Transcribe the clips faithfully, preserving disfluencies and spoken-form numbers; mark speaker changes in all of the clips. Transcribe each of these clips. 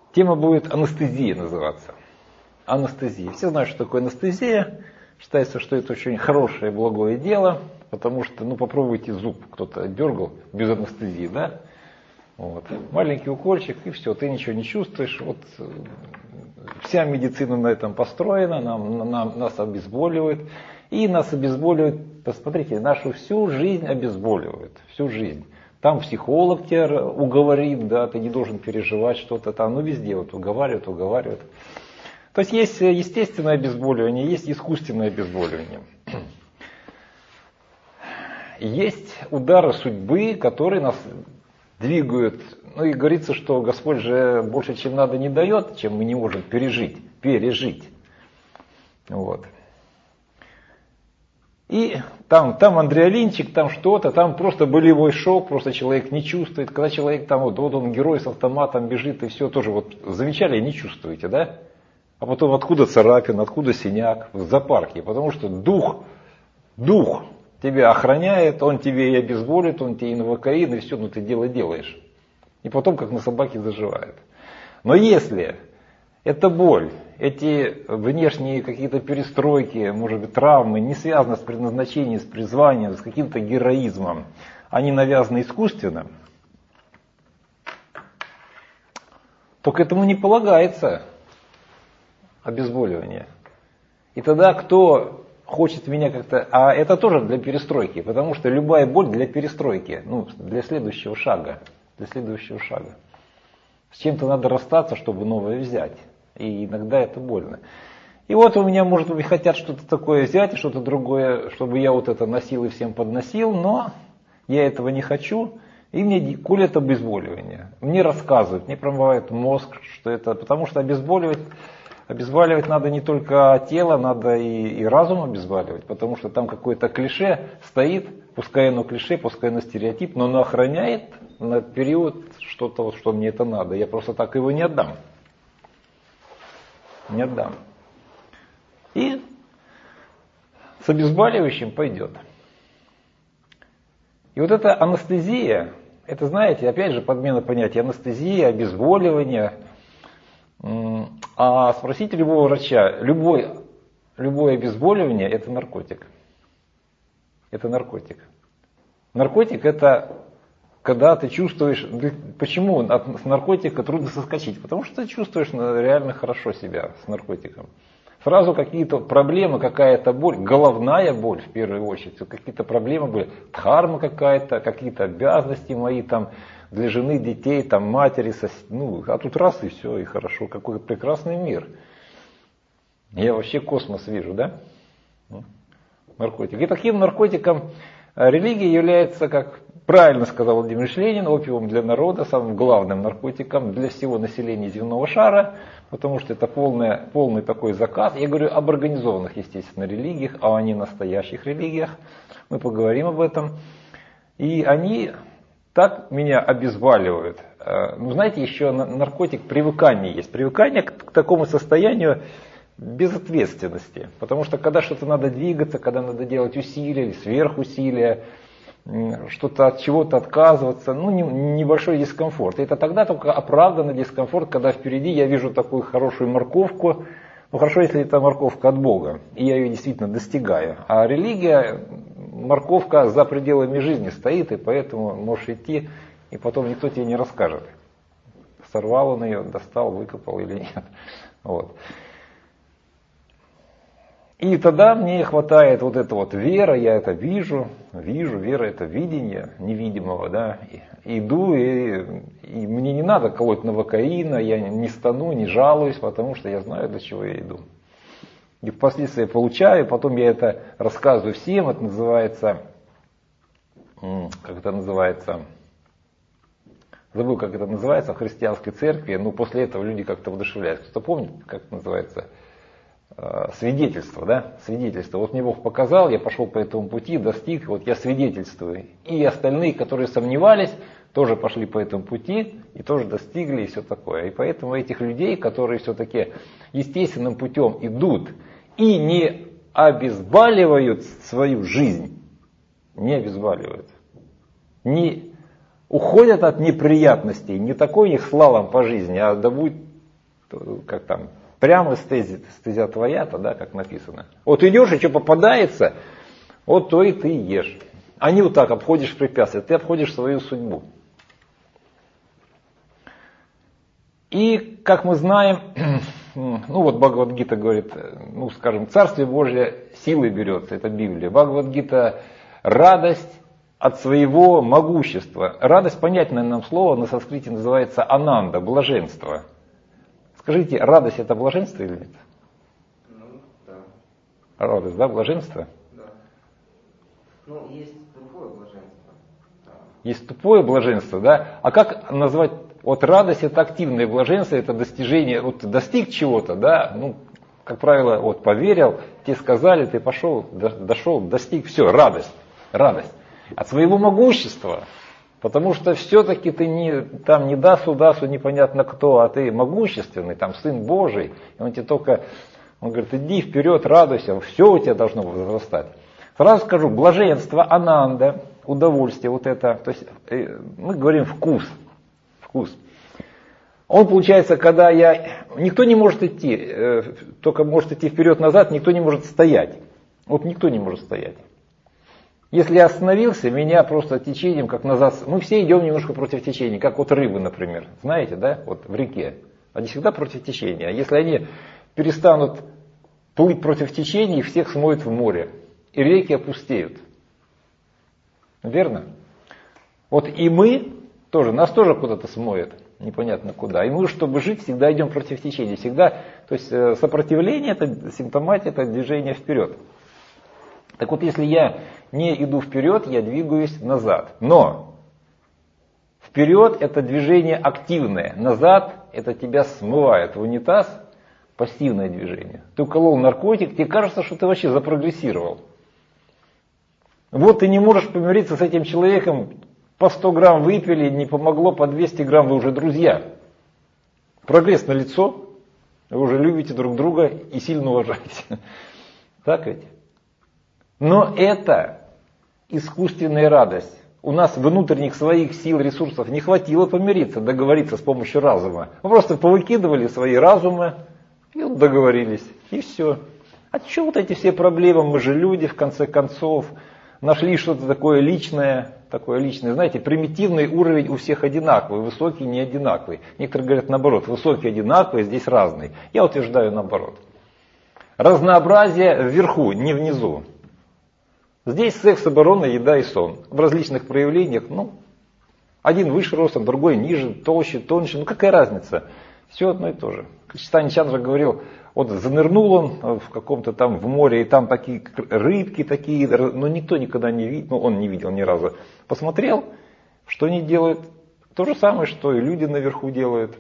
Speaker 1: Тема будет анестезия называться. Анестезия. Все знают, что такое анестезия. Считается, что это очень хорошее, благое дело, потому что, ну, попробуйте зуб, кто-то дергал без анестезии, да? Вот. Маленький укольчик, и все, ты ничего не чувствуешь. Вот вся медицина на этом построена, нам, нам, нас обезболивают. И нас обезболивают, посмотрите, нашу всю жизнь обезболивают, всю жизнь. Там психолог тебя уговорит, да, ты не должен переживать что-то там, ну везде вот уговаривают, уговаривают. То есть есть естественное обезболивание, есть искусственное обезболивание. Есть удары судьбы, которые нас двигают. Ну и говорится, что Господь же больше, чем надо, не дает, чем мы не можем пережить, пережить. Вот. И там, там адреналинчик, там что-то, там просто болевой шок, просто человек не чувствует. Когда человек там, вот, вот он герой с автоматом бежит и все, тоже вот замечали, не чувствуете, да? А потом откуда царапина, откуда синяк в зоопарке, потому что дух, дух тебя охраняет, он тебе и обезболит, он тебе и новокаин, и все, ну ты дело делаешь. И потом как на собаке заживает. Но если эта боль, эти внешние какие-то перестройки, может быть, травмы не связаны с предназначением, с призванием, с каким-то героизмом, они навязаны искусственно, то к этому не полагается обезболивание. И тогда кто хочет меня как-то... А это тоже для перестройки, потому что любая боль для перестройки, ну, для следующего шага, для следующего шага. С чем-то надо расстаться, чтобы новое взять. И иногда это больно. И вот у меня, может быть, хотят что-то такое взять, что-то другое, чтобы я вот это носил и всем подносил, но я этого не хочу, и мне колят обезболивание. Мне рассказывают, мне промывает мозг, что это, потому что обезболивать, обезболивать надо не только тело, надо и, и разум обезболивать, потому что там какое-то клише стоит, пускай оно клише, пускай оно стереотип, но оно охраняет на период что-то, что мне это надо. Я просто так его не отдам. Не отдам. И с обезболивающим пойдет. И вот эта анестезия, это, знаете, опять же подмена понятия анестезия, обезболивание. А спросите любого врача, любой, любое обезболивание – это наркотик. Это наркотик. Наркотик – это когда ты чувствуешь, почему от наркотика трудно соскочить? Потому что ты чувствуешь реально хорошо себя с наркотиком. Сразу какие-то проблемы, какая-то боль, головная боль в первую очередь, какие-то проблемы были, дхарма какая-то, какие-то обязанности мои там для жены, детей, там матери, сос... ну, а тут раз и все, и хорошо, какой прекрасный мир. Я вообще космос вижу, да? Наркотик. И таким наркотиком религия является, как правильно сказал Владимир Ильич Ленин, опиумом для народа, самым главным наркотиком для всего населения земного шара, потому что это полный, полный такой заказ. Я говорю об организованных, естественно, религиях, а не настоящих религиях. Мы поговорим об этом. И они так меня обезболивают. Ну, знаете, еще наркотик привыкания есть. Привыкание к такому состоянию безответственности. Потому что когда что-то надо двигаться, когда надо делать усилия или сверхусилия, что-то от чего-то отказываться, ну, не, небольшой дискомфорт. И это тогда только оправданный дискомфорт, когда впереди я вижу такую хорошую морковку. Ну, хорошо, если это морковка от Бога, и я ее действительно достигаю. А религия, морковка за пределами жизни стоит, и поэтому можешь идти, и потом никто тебе не расскажет, сорвал он ее, достал, выкопал или нет. Вот. И тогда мне хватает вот эта вот вера, я это вижу, вижу, вера это видение невидимого, да, и, иду, и, и мне не надо колоть новокаина, я не стану, не жалуюсь, потому что я знаю, для чего я иду. И впоследствии я получаю, потом я это рассказываю всем, это называется, как это называется, забыл, как это называется в христианской церкви, но после этого люди как-то воодушевляются. Кто-то помнит, как это называется? Свидетельство, да, свидетельство. Вот мне Бог показал, я пошел по этому пути, достиг, вот я свидетельствую. И остальные, которые сомневались, тоже пошли по этому пути и тоже достигли и все такое. И поэтому этих людей, которые все-таки естественным путем идут и не обезболивают свою жизнь, не обезболивают, не уходят от неприятностей, не такой их слалом по жизни, а да будет как там, прямо стезя, стезя твоя-то, да, как написано. Вот идешь, и что попадается, вот то и ты ешь. А не вот так обходишь препятствия, ты обходишь свою судьбу. И, как мы знаем, ну вот Бхагавад-гита говорит, ну скажем, Царствие Божие силой берется, это Библия. Бхагавад-гита — радость от своего могущества. Радость, понятное нам слово, на санскрите называется ананда, блаженство. Скажите, радость — это блаженство или нет?
Speaker 2: Ну, да.
Speaker 1: Радость, да, блаженство?
Speaker 2: Да. Ну, есть тупое блаженство. Да.
Speaker 1: Есть тупое блаженство, да? А как назвать, вот радость — это активное блаженство, это достижение, вот достиг чего-то, да? Ну, как правило, вот поверил, тебе сказали, ты пошел, дошел, достиг, все, радость, радость. От своего могущества. Потому что все-таки ты не, там не дасу, дасу, непонятно кто, а ты могущественный, там Сын Божий. И он тебе только, он говорит, иди вперед, радуйся, все у тебя должно возрастать. Сразу скажу, блаженство, ананда, удовольствие, вот это, то есть мы говорим вкус, вкус. Он получается, когда я, никто не может идти, только может идти вперед-назад, никто не может стоять. Вот никто не может стоять. Если я остановился, меня просто течением, как назад... Мы все идем немножко против течения, как вот рыбы, например. Знаете, да, вот в реке. Они всегда против течения. А если они перестанут плыть против течения, всех смоет в море. И реки опустеют. Верно? Вот и мы тоже, нас тоже куда-то смоет. Непонятно куда. И мы, чтобы жить, всегда идем против течения. Всегда, то есть сопротивление, это симптоматия, это движение вперед. Так вот, если я не иду вперед, я двигаюсь назад. Но вперед это движение активное, назад это тебя смывает в унитаз, пассивное движение. Ты уколол наркотик, тебе кажется, что ты вообще запрогрессировал. Вот ты не можешь помириться с этим человеком, по сто грамм выпили, не помогло, по двести грамм, вы уже друзья. Прогресс налицо, вы уже любите друг друга и сильно уважаете. Так ведь? Но это искусственная радость. У нас внутренних своих сил, ресурсов не хватило помириться, договориться с помощью разума. Мы просто повыкидывали свои разумы и вот договорились. И все. А что вот эти все проблемы? Мы же люди, в конце концов. Нашли что-то такое личное. Такое личное. Знаете, примитивный уровень у всех одинаковый, высокий не одинаковый. Некоторые говорят наоборот, высокий одинаковый, здесь разный. Я утверждаю наоборот. Разнообразие вверху, не внизу. Здесь секс, оборона, еда и сон. В различных проявлениях, ну, один выше ростом, другой ниже, толще, тоньше. Ну, какая разница? Все одно и то же. Чайтанья Чандра говорил, вот занырнул он в каком-то там в море, и там такие рыбки такие, но никто никогда не видел, ну, он не видел ни разу. Посмотрел, что они делают, то же самое, что и люди наверху делают.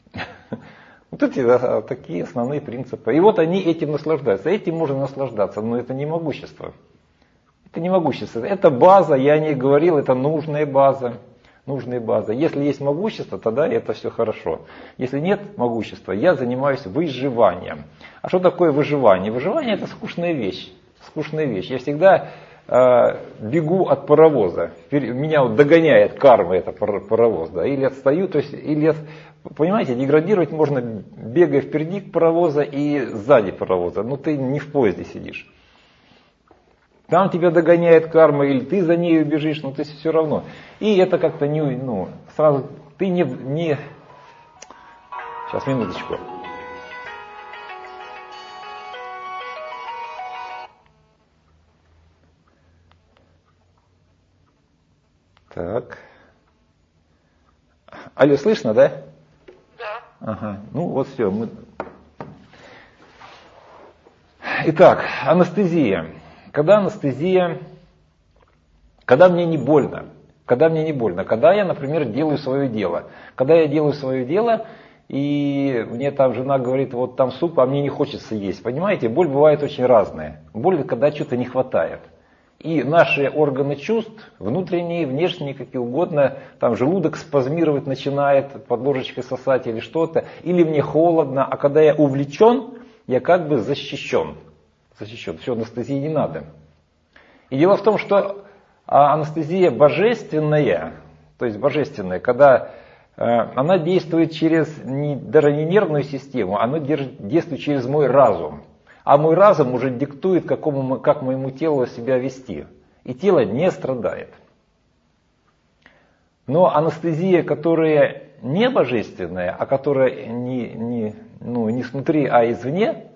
Speaker 1: Вот эти да, такие основные принципы. И вот они этим наслаждаются. Этим можно наслаждаться, но это не могущество. Это не могущество, это база, я о ней говорил, это нужная база, нужная база. Если есть могущество, тогда это все хорошо. Если нет могущества, я занимаюсь выживанием. А что такое выживание? Выживание это скучная вещь, скучная вещь. Я всегда э, бегу от паровоза, меня вот догоняет карма, это паровоз, да, или отстаю, то есть, или, понимаете, деградировать можно, бегая впереди паровоза и сзади паровоза, но ты не в поезде сидишь. Там тебя догоняет карма, или ты за ней бежишь, но ты все равно. И это как-то не, ну, сразу, ты не, не... Сейчас, минуточку. Так. Алло, слышно, да?
Speaker 3: Да.
Speaker 1: Ага, ну вот все. Мы... Итак, анестезия. Когда анестезия, когда мне не больно, когда мне не больно, когда я, например, делаю свое дело. Когда я делаю свое дело, и мне там жена говорит, вот там суп, а мне не хочется есть. Понимаете, боль бывает очень разная. Боль, когда что-то не хватает. И наши органы чувств, внутренние, внешние, какие угодно, там желудок спазмировать начинает, под ложечкой сосать или что-то, или мне холодно, а когда я увлечен, я как бы защищен. Защищен. Все, анестезии не надо. И дело в том, что анестезия божественная, то есть божественная, когда она действует через не, даже не нервную систему, она держит, действует через мой разум. А мой разум уже диктует, какому, как моему телу себя вести. И тело не страдает. Но анестезия, которая не божественная, а которая не, не, ну, не снутри, а извне,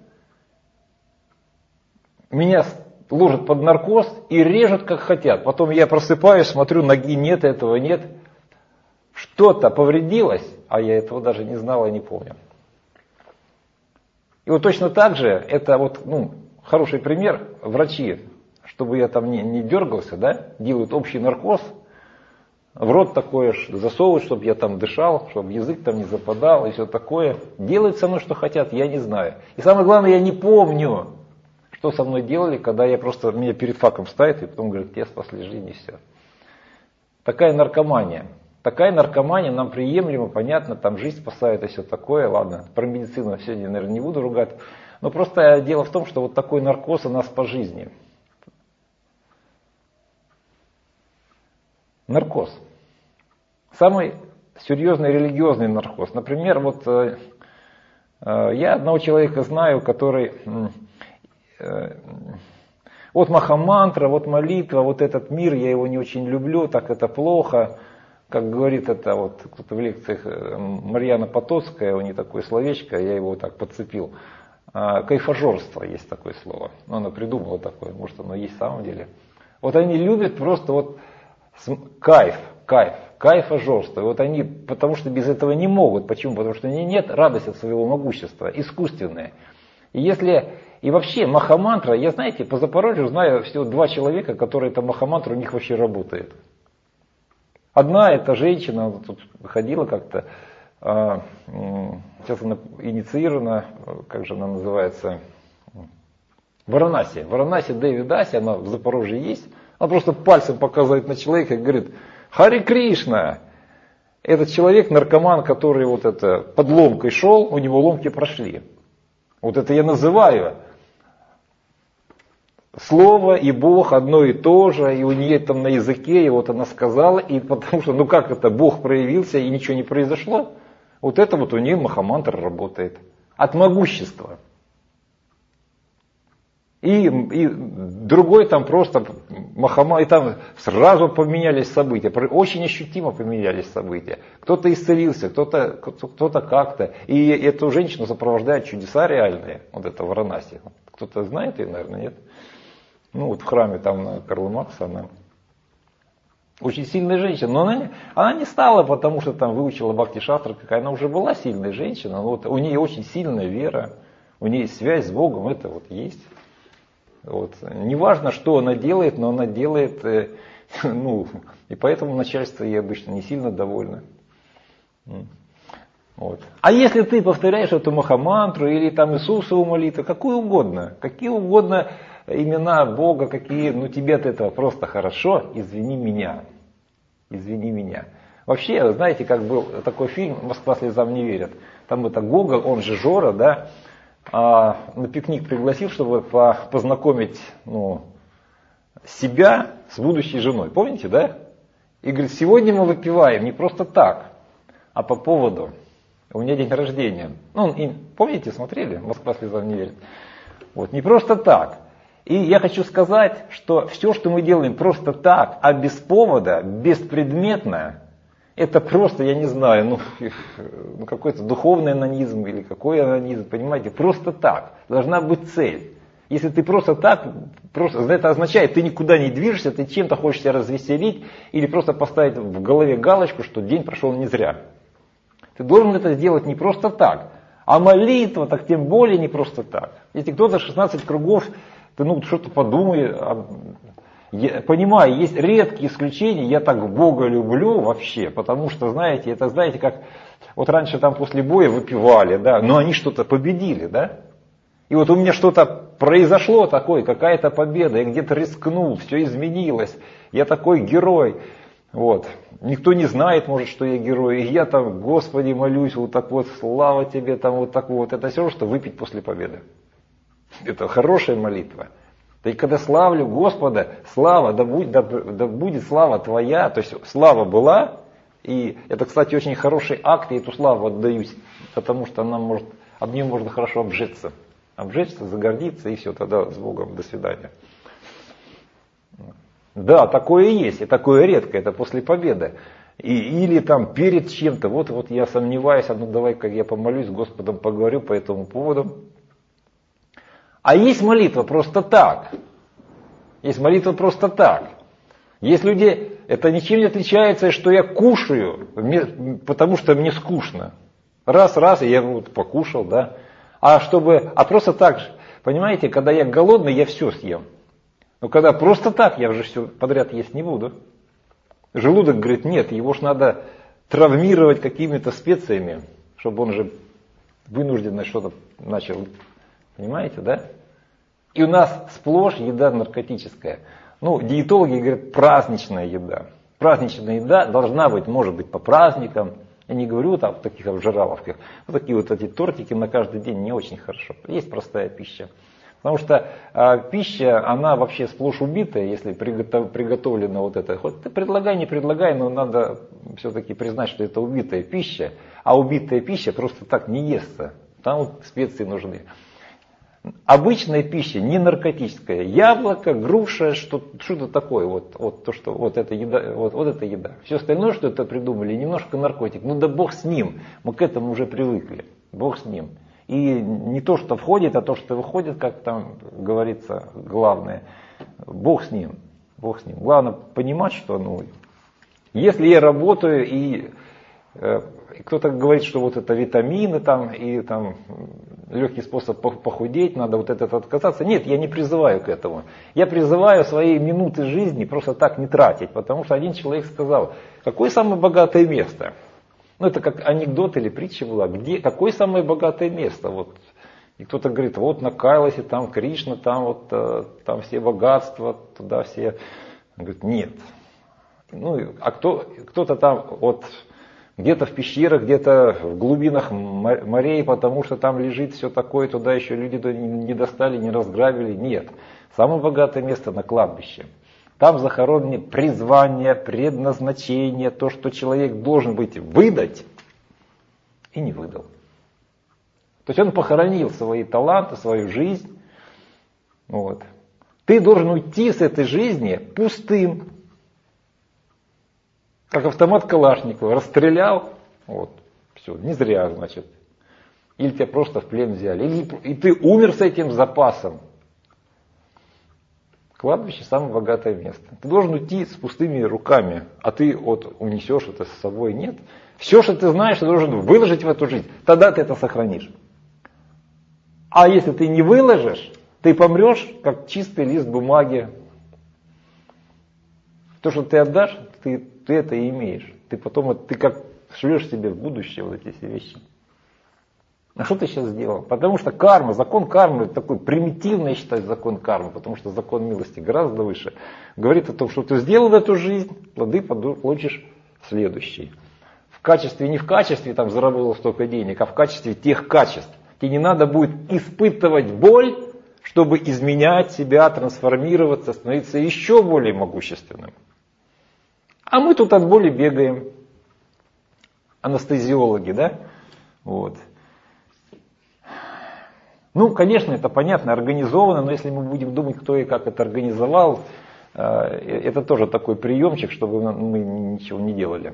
Speaker 1: меня ложат под наркоз и режут как хотят. Потом я просыпаюсь, смотрю, ноги нет, этого нет. Что-то повредилось, а я этого даже не знал и не помню. И вот точно так же, это вот, ну, хороший пример, врачи, чтобы я там не, не дергался, да, делают общий наркоз, в рот такое засовывают, чтобы я там дышал, чтобы язык там не западал и все такое. Делают со мной, что хотят, я не знаю. И самое главное, я не помню, что со мной делали, когда я просто, меня перед факом ставят, и потом говорят, тебе спасли жизнь, и все. Такая наркомания. Такая наркомания нам приемлема, понятно, там жизнь спасает и все такое. Ладно, про медицину сегодня, наверное, не буду ругать. Но просто дело в том, что вот такой наркоз у нас по жизни. Наркоз. Самый серьезный религиозный наркоз. Например, вот э, э, я одного человека знаю, который... Э, вот махамантра, вот молитва, вот этот мир, я его не очень люблю, так это плохо. Как говорит это вот кто-то в лекциях Марьяна Потоцкая, у нее такое словечко, я его так подцепил. Кайфажорство есть такое слово. Ну, она придумала такое, может оно есть в самом деле. Вот они любят просто вот кайф, кайф, кайфажорство. Вот они, потому что без этого не могут. Почему? Потому что у них нет радости от своего могущества, искусственное. И если, и вообще махамантра, я, знаете, по Запорожью знаю всего два человека, которые это махамантра у них вообще работает. Одна эта женщина, она тут ходила как-то, а, сейчас она инициирована, как же она называется, Варанаси. Варанаси Девидаси, она в Запорожье есть. Она просто пальцем показывает на человека и говорит, Хари Кришна. Этот человек, наркоман, который вот это под ломкой шел, у него ломки прошли. Вот это я называю. Слово и Бог одно и то же, и у нее там на языке, и вот она сказала, и потому что, ну как это, Бог проявился и ничего не произошло, вот это вот у нее махамантра работает. От могущества. И, и другой там просто махамантра, и там сразу поменялись события, очень ощутимо поменялись события. Кто-то исцелился, кто-то, кто-то как-то, и эту женщину сопровождают чудеса реальные, вот это Варанаси. Кто-то знает ее, наверное, нет? Ну вот в храме там на Карла Маркса она очень сильная женщина, но она, она не стала, потому что там выучила Бхакти-шастру, какая она уже была сильная женщина, но вот у нее очень сильная вера, у нее связь с Богом, это вот есть. Вот. Неважно, что она делает, но она делает, э, ну, и поэтому начальство ей обычно не сильно довольно. Вот. А если ты повторяешь эту махамантру или там Иисусову молитву, какую угодно, какие угодно имена Бога, какие, ну тебе от этого просто хорошо, извини меня, извини меня. Вообще, знаете, как был такой фильм «Москва слезам не верит», там это Гоголь, он же Жора, да, а, на пикник пригласил, чтобы по, познакомить, ну, себя с будущей женой, помните, да? И говорит, сегодня мы выпиваем не просто так, а по поводу, у меня день рождения. Ну, и, помните, смотрели «Москва слезам не верит»? Вот, не просто так. И я хочу сказать, что все, что мы делаем просто так, а без повода, беспредметно, это просто, я не знаю, ну, ну какой-то духовный анонизм или какой анонизм, понимаете, просто так. Должна быть цель. Если ты просто так, просто, это означает, ты никуда не движешься, ты чем-то хочешь себя развеселить или просто поставить в голове галочку, что день прошел не зря. Ты должен это сделать не просто так, а молитва, так тем более не просто так. Если кто-то шестнадцать кругов, ты ну что-то подумай. Я понимаю, есть редкие исключения, я так Бога люблю вообще, потому что, знаете, это, знаете, как вот раньше там после боя выпивали, да, но они что-то победили, да. И вот у меня что-то произошло такое, какая-то победа, я где-то рискнул, все изменилось, я такой герой, вот. Никто не знает, может, что я герой, и я там, Господи, молюсь, вот так вот, слава тебе, там вот так вот, это все, что выпить после победы. Это хорошая молитва. И когда славлю Господа, слава, да будет, да, да будет слава Твоя, то есть слава была, и И это, кстати, очень хороший акт, я эту славу отдаюсь, потому что она может, об нее можно хорошо обжечься. Обжечься, загордиться, и все, тогда с Богом, до свидания. Да, такое и есть, и такое редко, это после победы. И, или там перед чем-то, вот, вот я сомневаюсь, а ну давай-ка я помолюсь, с Господом поговорю по этому поводу. А есть молитва просто так. Есть молитва просто так. Есть люди, это ничем не отличается, что я кушаю, потому что мне скучно. Раз, раз, и я вот покушал, да. А чтобы, а просто так же, понимаете, когда я голодный, я все съем. Но когда просто так, я уже все подряд есть не буду. Желудок говорит, нет, его ж надо травмировать какими-то специями, чтобы он же вынужденно что-то начал. Понимаете, да? И у нас сплошь еда наркотическая. Ну, диетологи говорят, праздничная еда. Праздничная еда должна быть, может быть, по праздникам. Я не говорю там в таких обжираловках. Вот такие вот эти тортики на каждый день не очень хорошо. Есть простая пища. Потому что э, пища, она вообще сплошь убитая, если приготов, приготовлена вот это. Хоть ты предлагай, не предлагай, но надо все-таки признать, что это убитая пища. А убитая пища просто так не естся. Там вот специи нужны. Обычная пища, не наркотическая. Яблоко, груша, что, что-то такое. Вот, вот, то, что, вот, это еда, вот, вот это еда. Все остальное, что это придумали, немножко наркотик. Ну да Бог с ним. Мы к этому уже привыкли. Бог с ним. И не то, что входит, а то, что выходит, как там говорится, главное. Бог с ним. Бог с ним. Главное понимать, что ну, если я работаю и э, кто-то говорит, что вот это витамины там, и там легкий способ похудеть, надо вот этот отказаться. Нет, я не призываю к этому. Я призываю свои минуты жизни просто так не тратить, потому что один человек сказал, какое самое богатое место? Ну, это как анекдот или притча была. Где, какое самое богатое место? Вот. И кто-то говорит, вот на Кайласе, там Кришна, там, вот, там все богатства, туда все. Он говорит, нет. Ну, а кто, кто-то там вот, где-то в пещерах, где-то в глубинах морей, потому что там лежит все такое, туда еще люди не достали, не разграбили. Нет. Самое богатое место на кладбище. Там захоронены призвание, предназначение, то, что человек должен быть выдать, и не выдал. То есть он похоронил свои таланты, свою жизнь. Вот. Ты должен уйти с этой жизни пустым. Как автомат Калашникова. Расстрелял, вот, все, не зря, значит. Или тебя просто в плен взяли. Или, и ты умер с этим запасом. Кладбище самое богатое место. Ты должен уйти с пустыми руками, а ты вот унесешь это с собой. Нет. Все, что ты знаешь, ты должен выложить в эту жизнь. Тогда ты это сохранишь. А если ты не выложишь, ты помрешь, как чистый лист бумаги. То, что ты отдашь, ты, ты это и имеешь. Ты потом, ты как шлешь себе в будущее вот эти все вещи. А что ты сейчас сделал? Потому что карма, закон кармы, такой примитивный, я считаю, закон кармы, потому что закон милости гораздо выше, говорит о том, что ты сделал в эту жизнь, плоды получишь в следующий. В качестве, не в качестве, там, заработал столько денег, а в качестве тех качеств. Тебе не надо будет испытывать боль, чтобы изменять себя, трансформироваться, становиться еще более могущественным. А мы тут от боли бегаем. Анестезиологи, да? Вот. Ну, конечно, это понятно, организовано, но если мы будем думать, кто и как это организовал, это тоже такой приемчик, чтобы мы ничего не делали.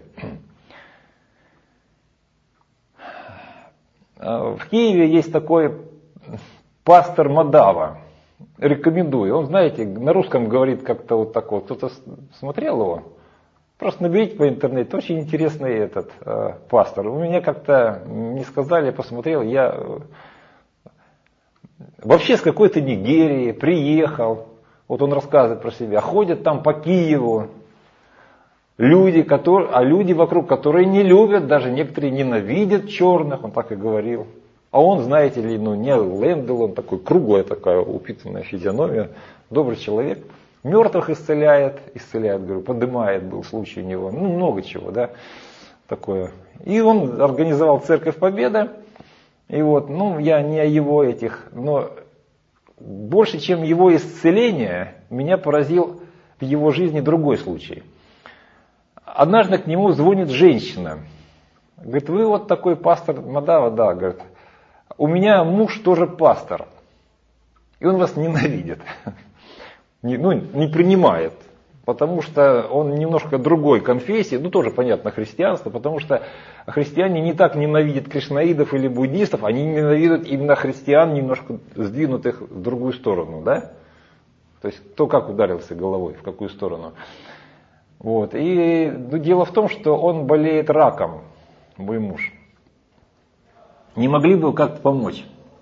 Speaker 1: В Киеве есть такой пастор Мадава, рекомендую. Он, знаете, на русском говорит как-то вот так вот. Кто-то смотрел его? Просто наберите по интернету, очень интересный этот э, пастор. У меня как-то не сказали, я посмотрел, я вообще с какой-то Нигерии приехал, вот он рассказывает про себя, ходят там по Киеву люди, которые, а люди вокруг, которые не любят, даже некоторые ненавидят черных, он так и говорил. А он, знаете ли, ну не Лэндл, он такой круглая такая упитанная физиономия, добрый человек. Мертвых исцеляет, исцеляет, говорю, поднимает, был случай у него, ну много чего, да, такое. И он организовал Церковь Победы, и вот, ну я не о его этих, но больше, чем его исцеление, меня поразил в его жизни другой случай. однажды к нему звонит женщина. Говорит, вы вот такой пастор Мадава? Да, говорит, у меня муж тоже пастор. И он вас ненавидит. Не, ну, не принимает. Потому что он немножко другой конфессии, ну тоже понятно христианство, потому что христиане не так ненавидят кришнаидов или буддистов, они ненавидят именно христиан, немножко сдвинутых в другую сторону, да? То есть кто как ударился головой, в какую сторону. Вот. И ну, дело в том, что он болеет раком, мой муж. Не могли бы как-то помочь?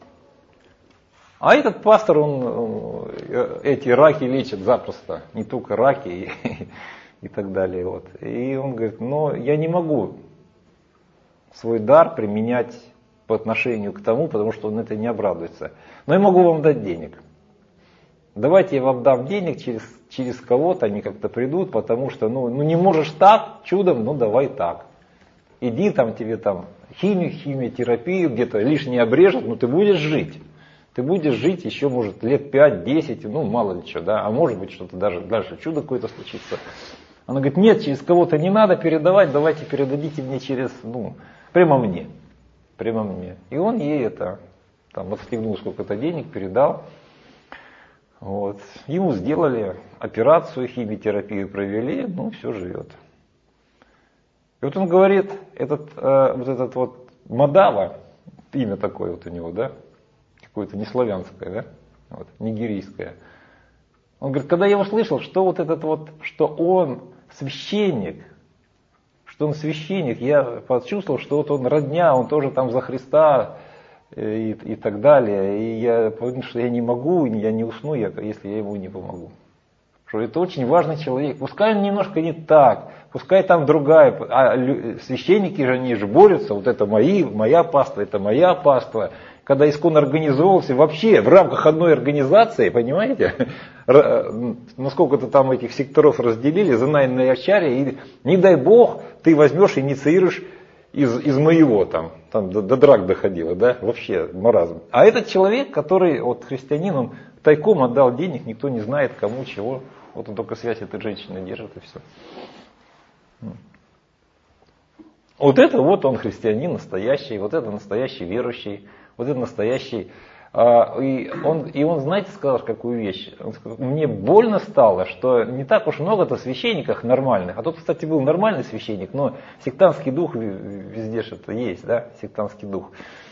Speaker 1: А этот пастор, он эти раки лечит запросто, не только раки и, и так далее. Вот. И он говорит, но я не могу свой дар применять по отношению к тому, потому что он это не обрадуется. Но я могу вам дать денег. Давайте я вам дам денег, через, через кого-то они как-то придут, потому что ну, ну не можешь так, чудом, ну давай так. Иди там тебе там химию, химиотерапию, где-то лишнее обрежут, но ты будешь жить. Ты будешь жить еще, может, лет пять-десять, ну, мало ли что, да, а может быть, что-то даже дальше чудо какое-то случится. Она говорит, нет, через кого-то не надо передавать, давайте передадите мне через, ну, прямо мне, прямо мне. И он ей это, там, отстегнул сколько-то денег, передал. Вот. Ему сделали операцию, химиотерапию провели, ну, все живет. И вот он говорит, этот, э, вот этот вот Мадава, имя такое вот у него, да, какое-то неславянское, да, вот, нигерийское. Он говорит, когда я услышал, что вот этот вот, что он священник, что он священник, я почувствовал, что вот он родня, он тоже там за Христа и, и так далее. И я понял, что я не могу, я не усну, я, если я ему не помогу. Что это очень важный человек. Пускай он немножко не так, пускай там другая, а священники же, они же борются, вот это мои, моя паства, это моя паства. Когда Искон организовывался, вообще в рамках одной организации, понимаете, насколько-то там этих секторов разделили, Занайна и Ачарья, и не дай бог ты возьмешь и инициируешь из, из моего, там, там до, до драк доходило, да, вообще маразм. А этот человек, который, вот христианин, он тайком отдал денег, никто не знает кому, чего, вот он только связь этой женщины держит и все. Вот это вот он христианин настоящий, вот это настоящий верующий. Вот это настоящий. А, и, он, и он, знаете, сказал какую вещь? Он сказал, мне больно стало, что не так уж много-то священников нормальных. А тот, кстати, был нормальный священник, но сектантский дух везде что-то есть, да, сектантский дух.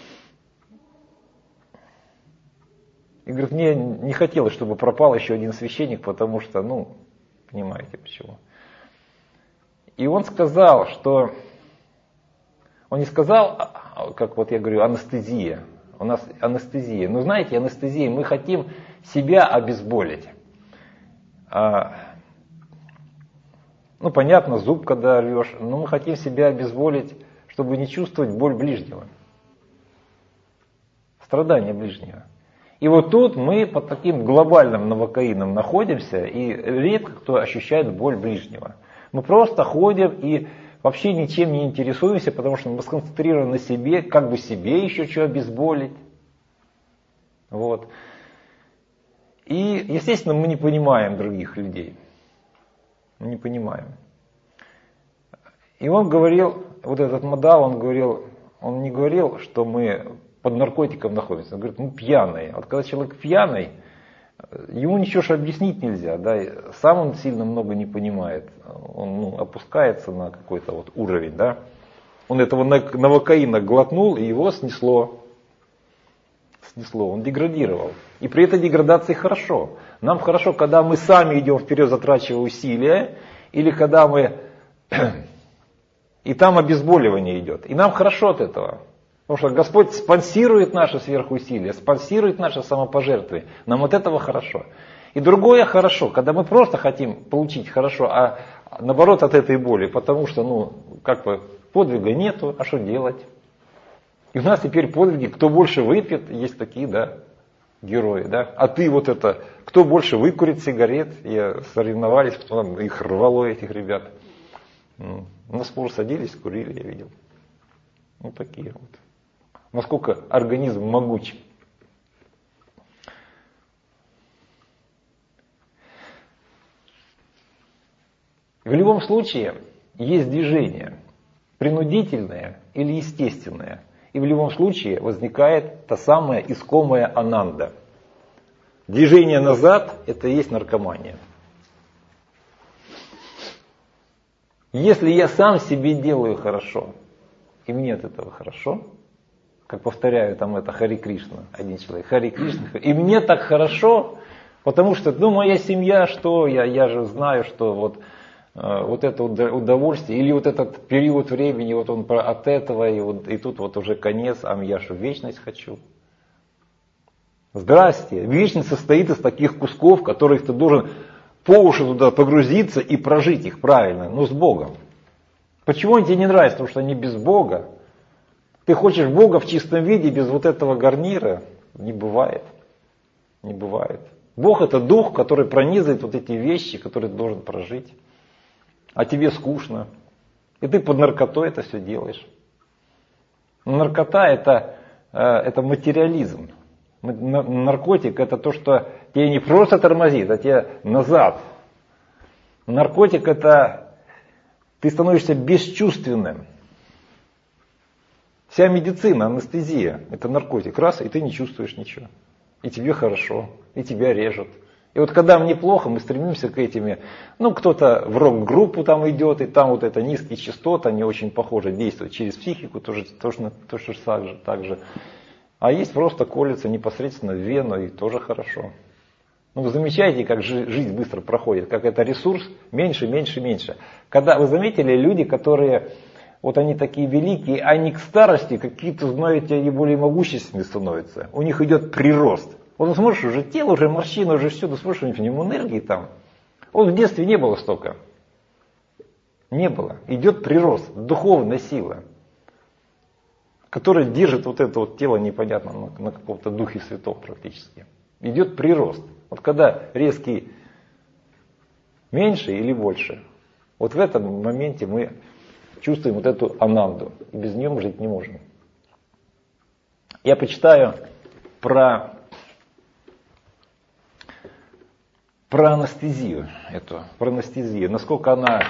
Speaker 1: И говорит, мне не хотелось, чтобы пропал еще один священник, потому что, ну, понимаете почему. И он сказал, что... Он не сказал, как вот я говорю, анестезия. У нас анестезия. Но знаете, анестезия, мы хотим себя обезболить. А, ну, понятно, зуб, когда рвешь, но мы хотим себя обезболить, чтобы не чувствовать боль ближнего. Страдания ближнего. И вот тут мы под таким глобальным новокаином находимся, и редко кто ощущает боль ближнего. Мы просто ходим и вообще ничем не интересуемся, потому что мы сконцентрированы на себе, как бы себе еще что обезболить. Вот. И, естественно, мы не понимаем других людей. Мы не понимаем. И он говорил, вот этот Мадав, он говорил, он не говорил, что мы под наркотиком находимся. Он говорит, мы пьяные. Вот когда человек пьяный, ему ничего же объяснить нельзя, да, сам он сильно много не понимает, он ну, опускается на какой-то вот уровень, да, он этого новокаина глотнул и его снесло, снесло, он деградировал, и при этой деградации хорошо, нам хорошо, когда мы сами идем вперед, затрачивая усилия, или когда мы, и там обезболивание идет, и нам хорошо от этого. Потому что Господь спонсирует наши сверхусилия, спонсирует наше самопожертвование. Нам от этого хорошо. И другое хорошо, когда мы просто хотим получить хорошо, а наоборот от этой боли, потому что, ну, как бы подвига нету, а что делать? И у нас теперь подвиги, кто больше выпьет, есть такие, да, герои, да. А ты вот это, кто больше выкурит сигарет, я соревновались, потом их рвало, этих ребят. На спор садились, курили, я видел. Вот такие вот. Насколько организм могуч. В любом случае, есть движение, принудительное или естественное. И в любом случае возникает та самая искомая ананда. Движение назад – это и есть наркомания. Если я сам себе делаю хорошо, и мне от этого хорошо, как повторяю, там это Хари Кришна, один человек, Хари Кришна, и мне так хорошо, потому что, ну, моя семья, что, я, я же знаю, что вот, э, вот это удовольствие, или вот этот период времени, вот он от этого, и, вот, и тут вот уже конец, а я же вечность хочу. Здрасте, вечность состоит из таких кусков, которых ты должен по уши туда погрузиться и прожить их правильно, но с Богом. Почему они тебе не нравятся? Потому что они без Бога. Ты хочешь Бога в чистом виде, без вот этого гарнира? Не бывает. Не бывает. Бог это дух, который пронизывает вот эти вещи, которые ты должен прожить. А тебе скучно. И ты под наркотой это все делаешь. Но наркота это, это материализм. Наркотик это то, что тебя не просто тормозит, а тебя назад. Наркотик это ты становишься бесчувственным. Вся медицина, анестезия, это наркотик. Раз, и ты не чувствуешь ничего. И тебе хорошо, и тебя режут. И вот когда мне плохо, мы стремимся к этим. Ну, кто-то в рок-группу там идет, и там вот это низкие частоты, они очень похоже действуют через психику, тоже, тоже, тоже так же, так же. А есть просто колется непосредственно в вену, и тоже хорошо. Ну, вы замечаете, как жизнь быстро проходит, как это ресурс меньше, меньше, меньше. Когда вы заметили, люди, которые... Вот они такие великие, они к старости какие-то, знаете, они более могущественные становятся. У них идет прирост. Вот смотришь, уже тело, уже морщины, уже все, ты смотришь, у них энергии там. Вот в детстве не было столько. Не было. Идет прирост, духовная сила, которая держит вот это вот тело непонятно, на, на каком-то духе святом практически. Идет прирост. Вот когда резкий меньше или больше, вот в этом моменте мы чувствуем вот эту ананду. И без нее мы жить не можем. Я почитаю про, про анестезию эту, про анестезию. Насколько она,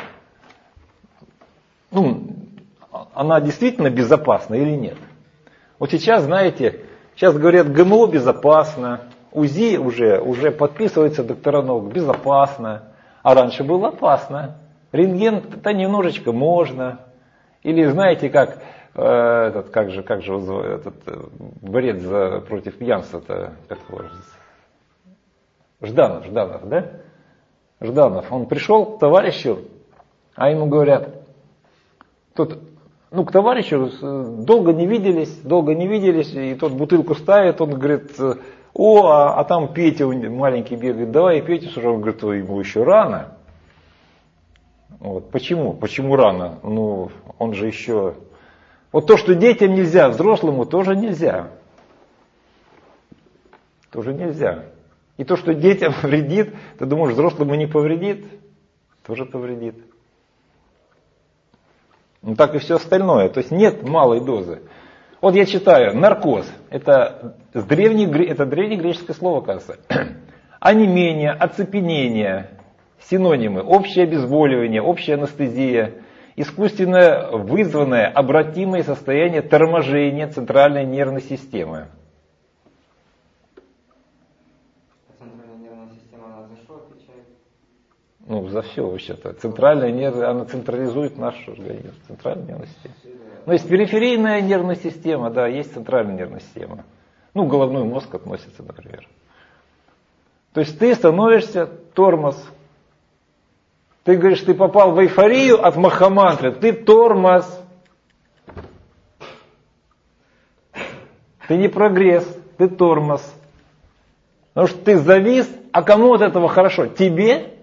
Speaker 1: ну, она действительно безопасна или нет. Вот сейчас, знаете, сейчас говорят, ГМО безопасно, УЗИ уже, уже подписывается доктора наук, безопасно, а раньше было опасно. Рентген-то немножечко можно. Или знаете, как, э, этот, как же, как же этот, борец за, против пьянства-то, как его, Жданов, Жданов, да? Жданов, он пришел к товарищу, а ему говорят, тут, ну, к товарищу долго не виделись, долго не виделись, и тот бутылку ставит, он говорит, о, а, а там Петя маленький бегает, давай и Петю сюда, он говорит, ему еще рано. Вот. Почему? Почему рано? Ну, он же еще... Вот то, что детям нельзя, взрослому тоже нельзя. Тоже нельзя. И то, что детям вредит, ты думаешь, взрослому не повредит? Тоже повредит. Ну, так и все остальное. То есть нет малой дозы. Вот я читаю, наркоз. Это, древний, это древнегреческое слово, кажется. Онемение, оцепенение. Синонимы: общее обезболивание, общая анестезия, искусственно вызванное обратимое состояние торможения центральной нервной системы.
Speaker 2: Центральная нервная система, она за что отвечает?
Speaker 1: Ну, за все вообще-то. Центральная нервная, она централизует наш организм. Центральная нервная система. Ну, есть периферийная нервная система, да, есть центральная нервная система. Ну, головной мозг относится, например. То есть ты становишься тормоз. Ты говоришь, ты попал в эйфорию от махамантры, ты тормоз. Ты не прогресс, ты тормоз. Потому что ты завис, а кому от этого хорошо? Тебе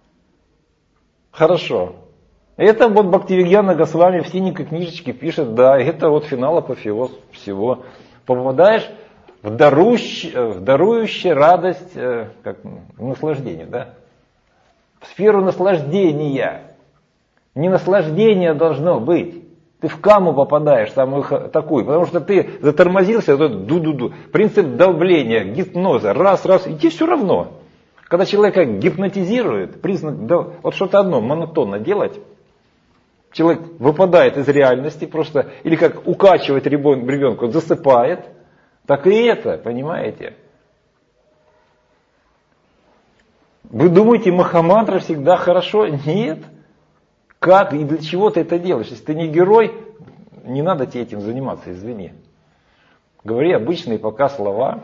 Speaker 1: хорошо. Это вот Бхактивигьяна Госвами в синенькой книжечке пишет, да, это вот финал апофеоз всего. Попадаешь в, дарущ, в дарующую радость, как наслаждение, да? В сферу наслаждения. Не наслаждение должно быть. Ты в каму попадаешь, самую такую, потому что ты затормозился, вот ду-ду-ду. Принцип давления, гипноза, раз, раз, и тебе все равно. Когда человека гипнотизирует, признак, да, вот что-то одно монотонно делать, Человек выпадает из реальности просто, или как укачивать ребенка, засыпает, так и это, понимаете? Вы думаете, Махамантра всегда хорошо? Нет. Как и для чего ты это делаешь? Если ты не герой, не надо тебе этим заниматься, извини. Говори обычные пока слова.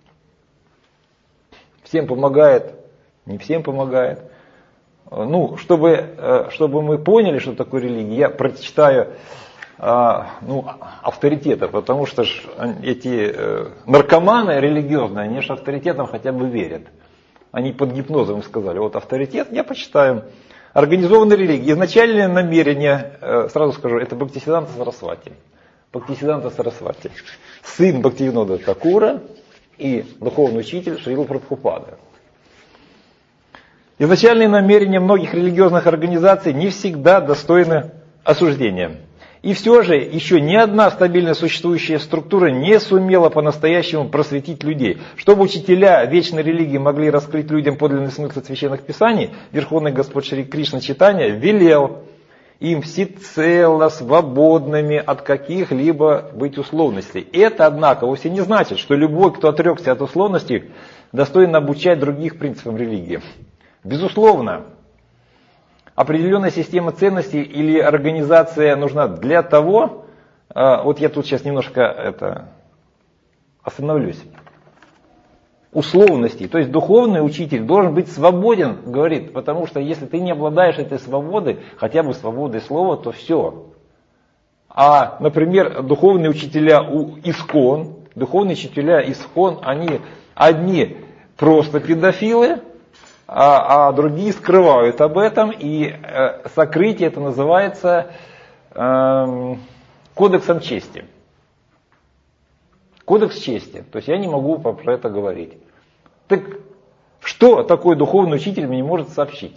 Speaker 1: Всем помогает, не всем помогает. Ну, чтобы, чтобы мы поняли, что такое религия, я прочитаю ну, авторитета, потому что ж эти наркоманы религиозные, они же авторитетам хотя бы верят. Они под гипнозом сказали, вот авторитет, я почитаю. Организованная религия. Изначальное намерение, сразу скажу, это Бхактисиданта Сарасвати. Бхактисиданта Сарасвати. Сын Бхактивинода Такура и духовный учитель Шрила Прабхупады. Изначальные намерения многих религиозных организаций не всегда достойны осуждения. И все же еще ни одна стабильно существующая структура не сумела по-настоящему просветить людей. Чтобы учителя вечной религии могли раскрыть людям подлинный смысл священных писаний, Верховный Господь Шри Кришна Чайтанья велел им всецело свободными от каких-либо быть условностей. Это, однако, вовсе не значит, что любой, кто отрекся от условностей, достоин обучать других принципам религии. Безусловно, определенная система ценностей или организация нужна для того, вот я тут сейчас немножко это, остановлюсь, условностей. То есть духовный учитель должен быть свободен, говорит, потому что если ты не обладаешь этой свободой, хотя бы свободой слова, то все. А, например, духовные учителя у Искон, духовные учителя Искон, они одни просто педофилы, А, а другие скрывают об этом, и э, сокрытие это называется э, кодексом чести. Кодекс чести. То есть я не могу про это говорить. Так что такой духовный учитель мне может сообщить?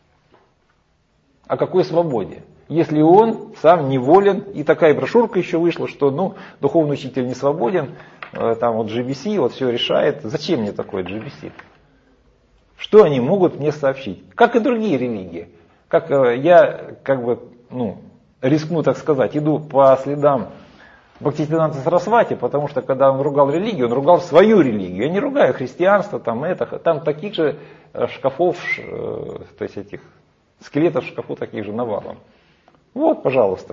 Speaker 1: О какой свободе? Если он сам неволен, и такая брошюрка еще вышла, что ну, духовный учитель не свободен, э, там вот джи би си вот все решает. Зачем мне такое джи би си? Что они могут мне сообщить? Как и другие религии. Как я, как бы, ну, рискну так сказать, иду по следам Бхактисиданта Сарасвати, потому что когда он ругал религию, он ругал свою религию. Я не ругаю христианство, там это, там таких же шкафов, то есть этих скелетов в шкафу таких же навалом. Вот, пожалуйста.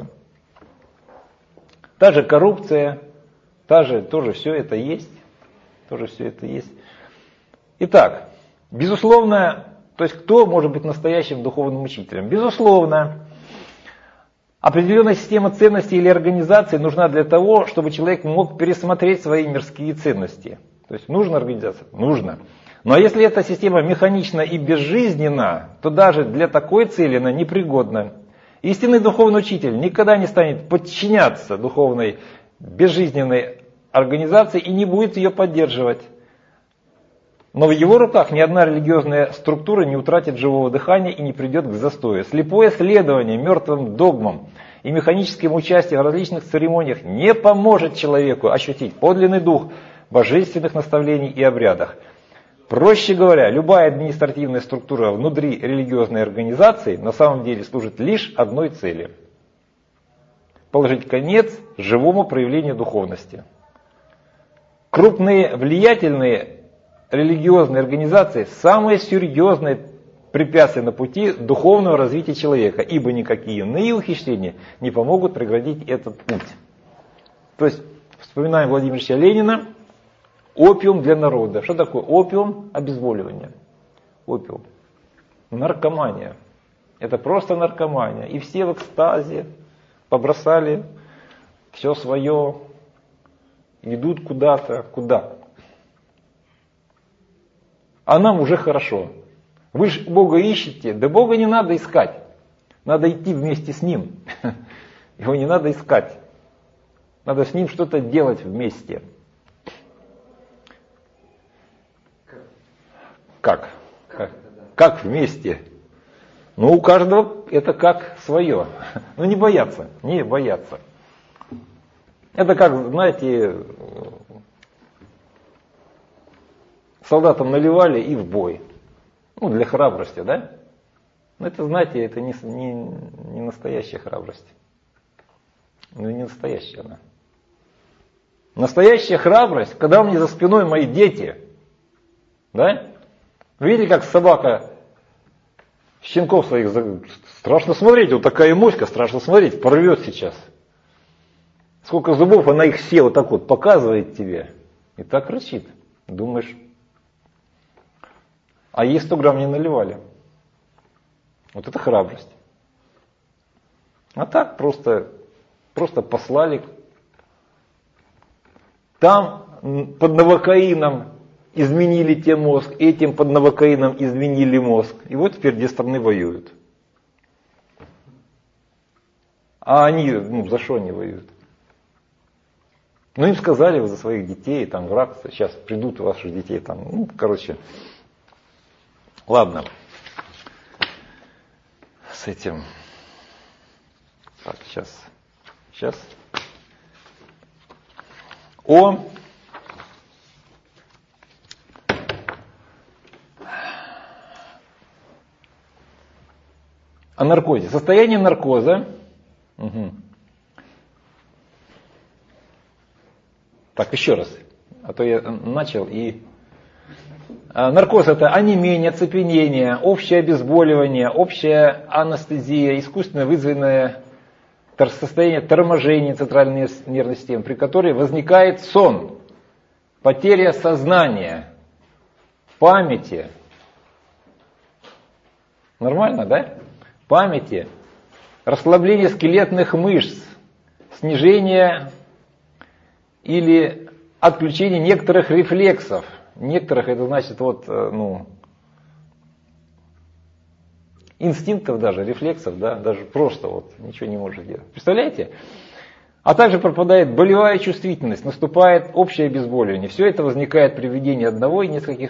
Speaker 1: Та же коррупция, та же, тоже все это есть. Тоже все это есть. Итак, безусловно, то есть кто может быть настоящим духовным учителем? Безусловно, определенная система ценностей или организации нужна для того, чтобы человек мог пересмотреть свои мирские ценности. То есть нужна организация? Нужно. Но если эта система механична и безжизненна, то даже для такой цели она непригодна. Истинный духовный учитель никогда не станет подчиняться духовной безжизненной организации и не будет ее поддерживать. Но в его руках ни одна религиозная структура не утратит живого дыхания и не придет к застою. Слепое следование мертвым догмам и механическим участием в различных церемониях не поможет человеку ощутить подлинный дух божественных наставлений и обрядах. Проще говоря, любая административная структура внутри религиозной организации на самом деле служит лишь одной цели – положить конец живому проявлению духовности. Крупные влиятельные религиозные организации – самые серьезные препятствия на пути духовного развития человека, ибо никакие иные ухищрения не помогут преградить этот путь. То есть, вспоминаем Владимира Ильича Ленина, опиум для народа. Что такое опиум? Обезболивание. Опиум. Наркомания. Это просто наркомания. И все в экстазе побросали все свое, идут куда-то. Куда? А нам уже хорошо. Вы же Бога ищете, да Бога не надо искать. Надо идти вместе с Ним. Его не надо искать. Надо с Ним что-то делать вместе. Как? Как, как вместе? Ну, у каждого это как свое. Ну, не бояться, не бояться. Это как, знаете, солдатам наливали и в бой. Ну, для храбрости, да? Это, знаете, это не, не, не настоящая храбрость. Ну, не настоящая она. Настоящая храбрость, когда у меня за спиной мои дети. Да? Вы видите, как собака щенков своих, страшно смотреть, вот такая моська, страшно смотреть, порвет сейчас. Сколько зубов она их все вот так вот показывает тебе. И так рычит. Думаешь, а ей сто грамм не наливали. Вот это храбрость. А так просто, просто послали. Там под новокаином изменили те мозг, этим под новокаином изменили мозг. И вот теперь две страны воюют. А они, ну, за что они воюют? Ну, им сказали, вы за своих детей, там, враг, сейчас придут ваших детей, там, ну, короче. Ладно. С этим. Так, сейчас. Сейчас. О О наркозе. Состояние наркоза. Угу. Так, еще раз. А то я начал и... Наркоз — это онемение, оцепенение, общее обезболивание, общая анестезия, искусственно вызванное состояние торможения центральной нервной системы, при которой возникает сон, потеря сознания, памяти. Нормально, да? Памяти, расслабление скелетных мышц, снижение или отключение некоторых рефлексов. Некоторых, это значит, вот, ну, инстинктов даже, рефлексов, да, даже просто вот ничего не может делать. Представляете? А также пропадает болевая чувствительность, наступает общее обезболивание. Все это возникает при введении одного и нескольких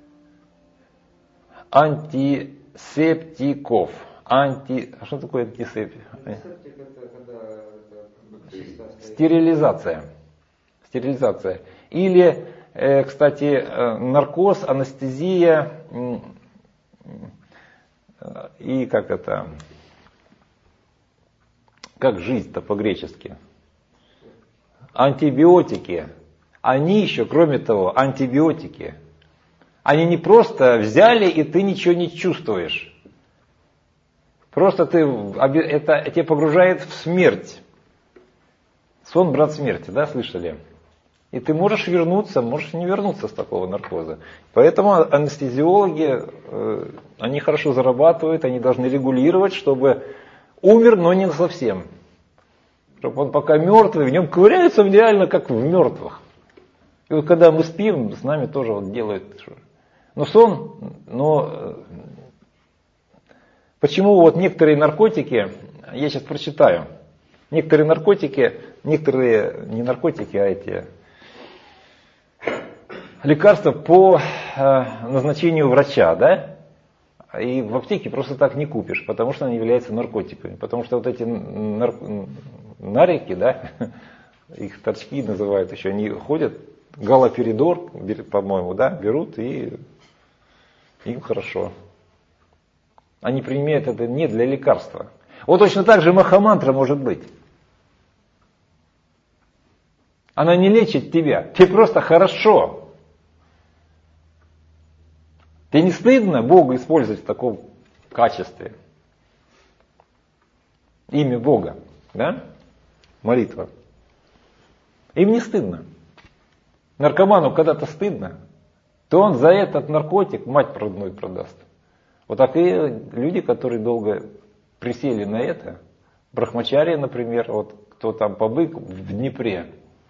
Speaker 1: антисептиков. Анти... А что такое антисептик?
Speaker 2: Антисептик это когда это чисто
Speaker 1: Стерилизация. Стерилизация. Или, э, кстати, э, наркоз, анестезия э, и как это, как жизнь-то по-гречески. Антибиотики. Они еще, кроме того, антибиотики. Они не просто взяли, и ты ничего не чувствуешь. Просто ты, это тебя погружает в смерть. Сон, брат смерти, да, слышали? И ты можешь вернуться, можешь не вернуться с такого наркоза. Поэтому анестезиологи, э, они хорошо зарабатывают, они должны регулировать, чтобы умер, но не совсем. Чтобы он пока мертвый, в нем ковыряются реально как в мертвых. И вот когда мы спим, с нами тоже вот делают. Но сон, но... Почему вот некоторые наркотики, я сейчас прочитаю, некоторые наркотики, некоторые не наркотики, а эти лекарства по э, назначению врача, да, и в аптеке просто так не купишь, потому что они являются наркотиками, потому что вот эти нар... нарики, да, их торчки называют еще, они ходят, галоперидор, по-моему, да, берут и им хорошо. Они применяют это не для лекарства. Вот точно так же махамантра может быть. Она не лечит тебя. Тебе просто хорошо. Тебе не стыдно Бога использовать в таком качестве? Имя Бога, да? Молитва. Им не стыдно. Наркоману когда-то стыдно, то он за этот наркотик мать родную продаст. Вот такие люди, которые долго присели на это, брахмачарьи, например, вот кто там побык в Днепре,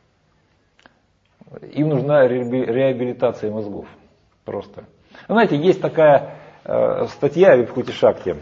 Speaker 1: им нужна реабилитация мозгов. Просто. Знаете, есть такая э, статья в Вибхути Шакти,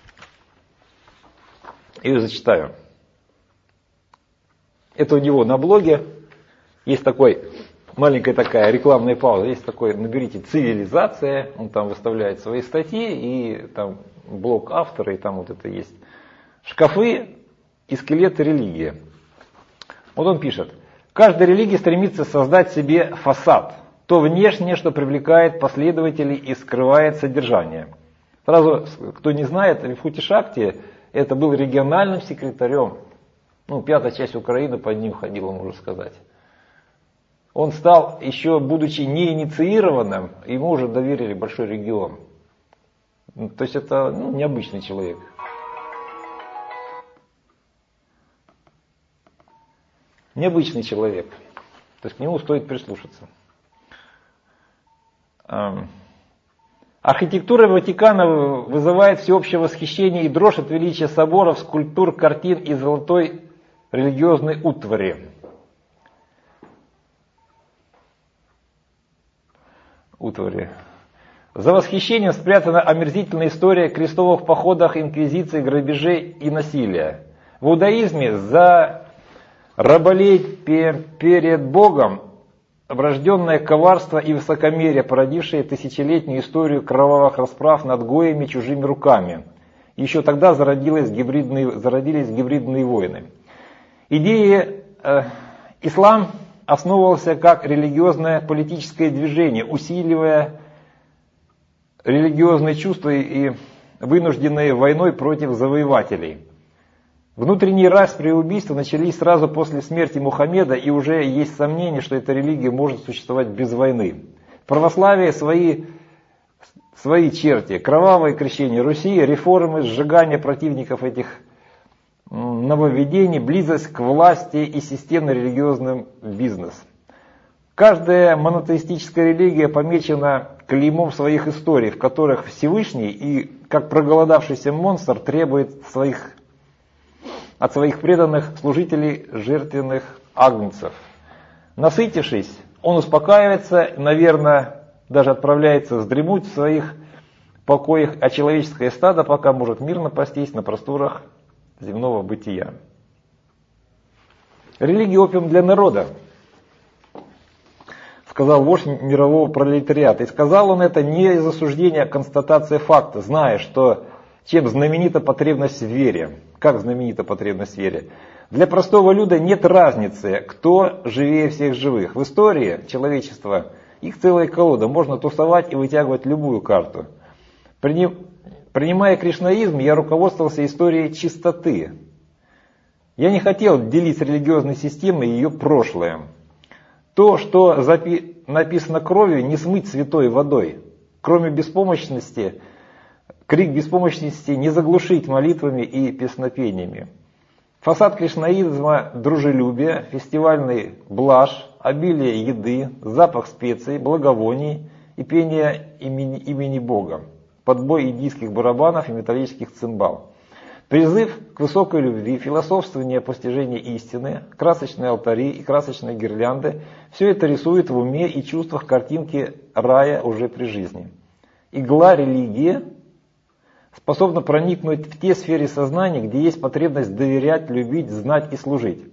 Speaker 1: ее зачитаю. Это у него на блоге есть такой, маленькая такая рекламная пауза, есть такой, наберите «Цивилизация», он там выставляет свои статьи, и там блог автора, и там вот это есть. Шкафы и скелеты религии. Вот он пишет: каждая религия стремится создать себе фасад, то внешнее, что привлекает последователей и скрывает содержание. Сразу, кто не знает, Вибхути Шакти это был региональным секретарем. Ну, пятая часть Украины под ним ходила, можно сказать. Он стал, еще будучи неинициированным, ему уже доверили большой регион. То есть это ну, необычный человек. Необычный человек. То есть к нему стоит прислушаться. Архитектура Ватикана вызывает всеобщее восхищение и дрожь от величия соборов, скульптур, картин и золотой религиозной утвари. Утвари. За восхищением спрятана омерзительная история крестовых походов, инквизиции, грабежей и насилия. В иудаизме за раболепие перед Богом врожденное коварство и высокомерие, породившее тысячелетнюю историю кровавых расправ над гоями чужими руками. Еще тогда зародились гибридные, зародились гибридные войны. Идея э, ислам основывался как религиозное политическое движение, усиливая религиозные чувства и вынужденные войной против завоевателей. Внутренние распри и убийства начались сразу после смерти Мухаммеда, и уже есть сомнение, что эта религия может существовать без войны. Православие свои, свои черти, кровавое крещение Руси, реформы, сжигание противников этих нововведений, близость к власти и системно-религиозный бизнес. Каждая монотеистическая религия помечена клеймом своих историй, в которых Всевышний и, как проголодавшийся монстр, требует своих от своих преданных служителей жертвенных агнцев. Насытившись, он успокаивается, наверное, даже отправляется вздремнуть в своих покоях, а человеческое стадо пока может мирно пастись на просторах земного бытия. Религия опиум для народа, сказал вождь мирового пролетариата. И сказал он это не из осуждения, а констатация факта, зная, что чем знаменита потребность в вере. Как знаменита потребность в вере? Для простого люда нет разницы, кто живее всех живых. В истории человечества их целая колода. Можно тусовать и вытягивать любую карту. Принимая кришнаизм, я руководствовался историей чистоты. Я не хотел делить с религиозной системой ее прошлое. То, что запи- написано кровью, не смыть святой водой. Кроме беспомощности, крик беспомощности не заглушить молитвами и песнопениями. Фасад кришнаизма – дружелюбие, фестивальный блажь, обилие еды, запах специй, благовоний и пение имени, имени Бога, подбой индийских барабанов и металлических цимбал. Призыв к высокой любви, философствование о постижении истины, красочные алтари и красочные гирлянды – все это рисует в уме и чувствах картинки рая уже при жизни. Игла религии способна проникнуть в те сферы сознания, где есть потребность доверять, любить, знать и служить.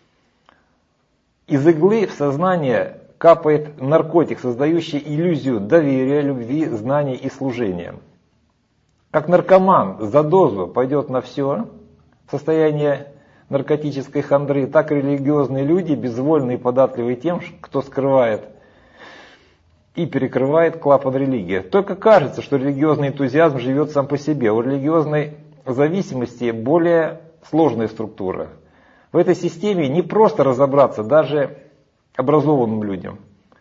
Speaker 1: Из иглы в сознание капает наркотик, создающий иллюзию доверия, любви, знаний и служения. Как наркоман за дозу пойдет на все, в состояние наркотической хандры, так и религиозные люди, безвольные и податливые тем, кто скрывает и перекрывает клапан религии. Только кажется, что религиозный энтузиазм живет сам по себе. У религиозной зависимости более сложная структура. В этой системе не просто разобраться даже образованным людям.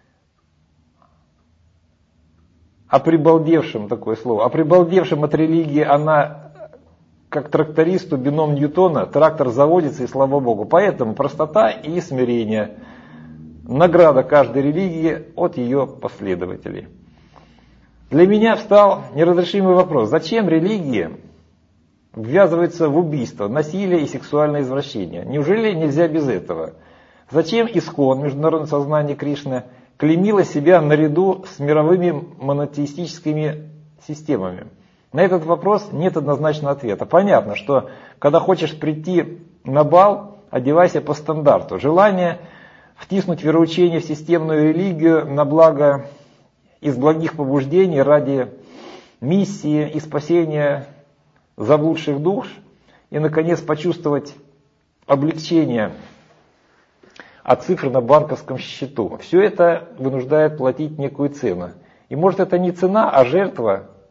Speaker 1: А прибалдевшим, такое слово, а прибалдевшим от религии она, как трактористу бином Ньютона, трактор заводится и слава Богу. Поэтому простота и смирение – награда каждой религии от ее последователей. Для меня встал неразрешимый вопрос. Зачем религии ввязываются в убийство, насилие и сексуальное извращение? Неужели нельзя без этого? Зачем ИСККОН, Международное сознание Кришны, клеймило себя наряду с мировыми монотеистическими системами? На этот вопрос нет однозначного ответа. Понятно, что когда хочешь прийти на бал, одевайся по стандарту. Желание втиснуть вероучение в системную религию на благо из благих побуждений ради миссии и спасения заблудших душ и, наконец, почувствовать облегчение от цифр на банковском счету. Все это вынуждает платить некую цену. И может это не цена, а жертва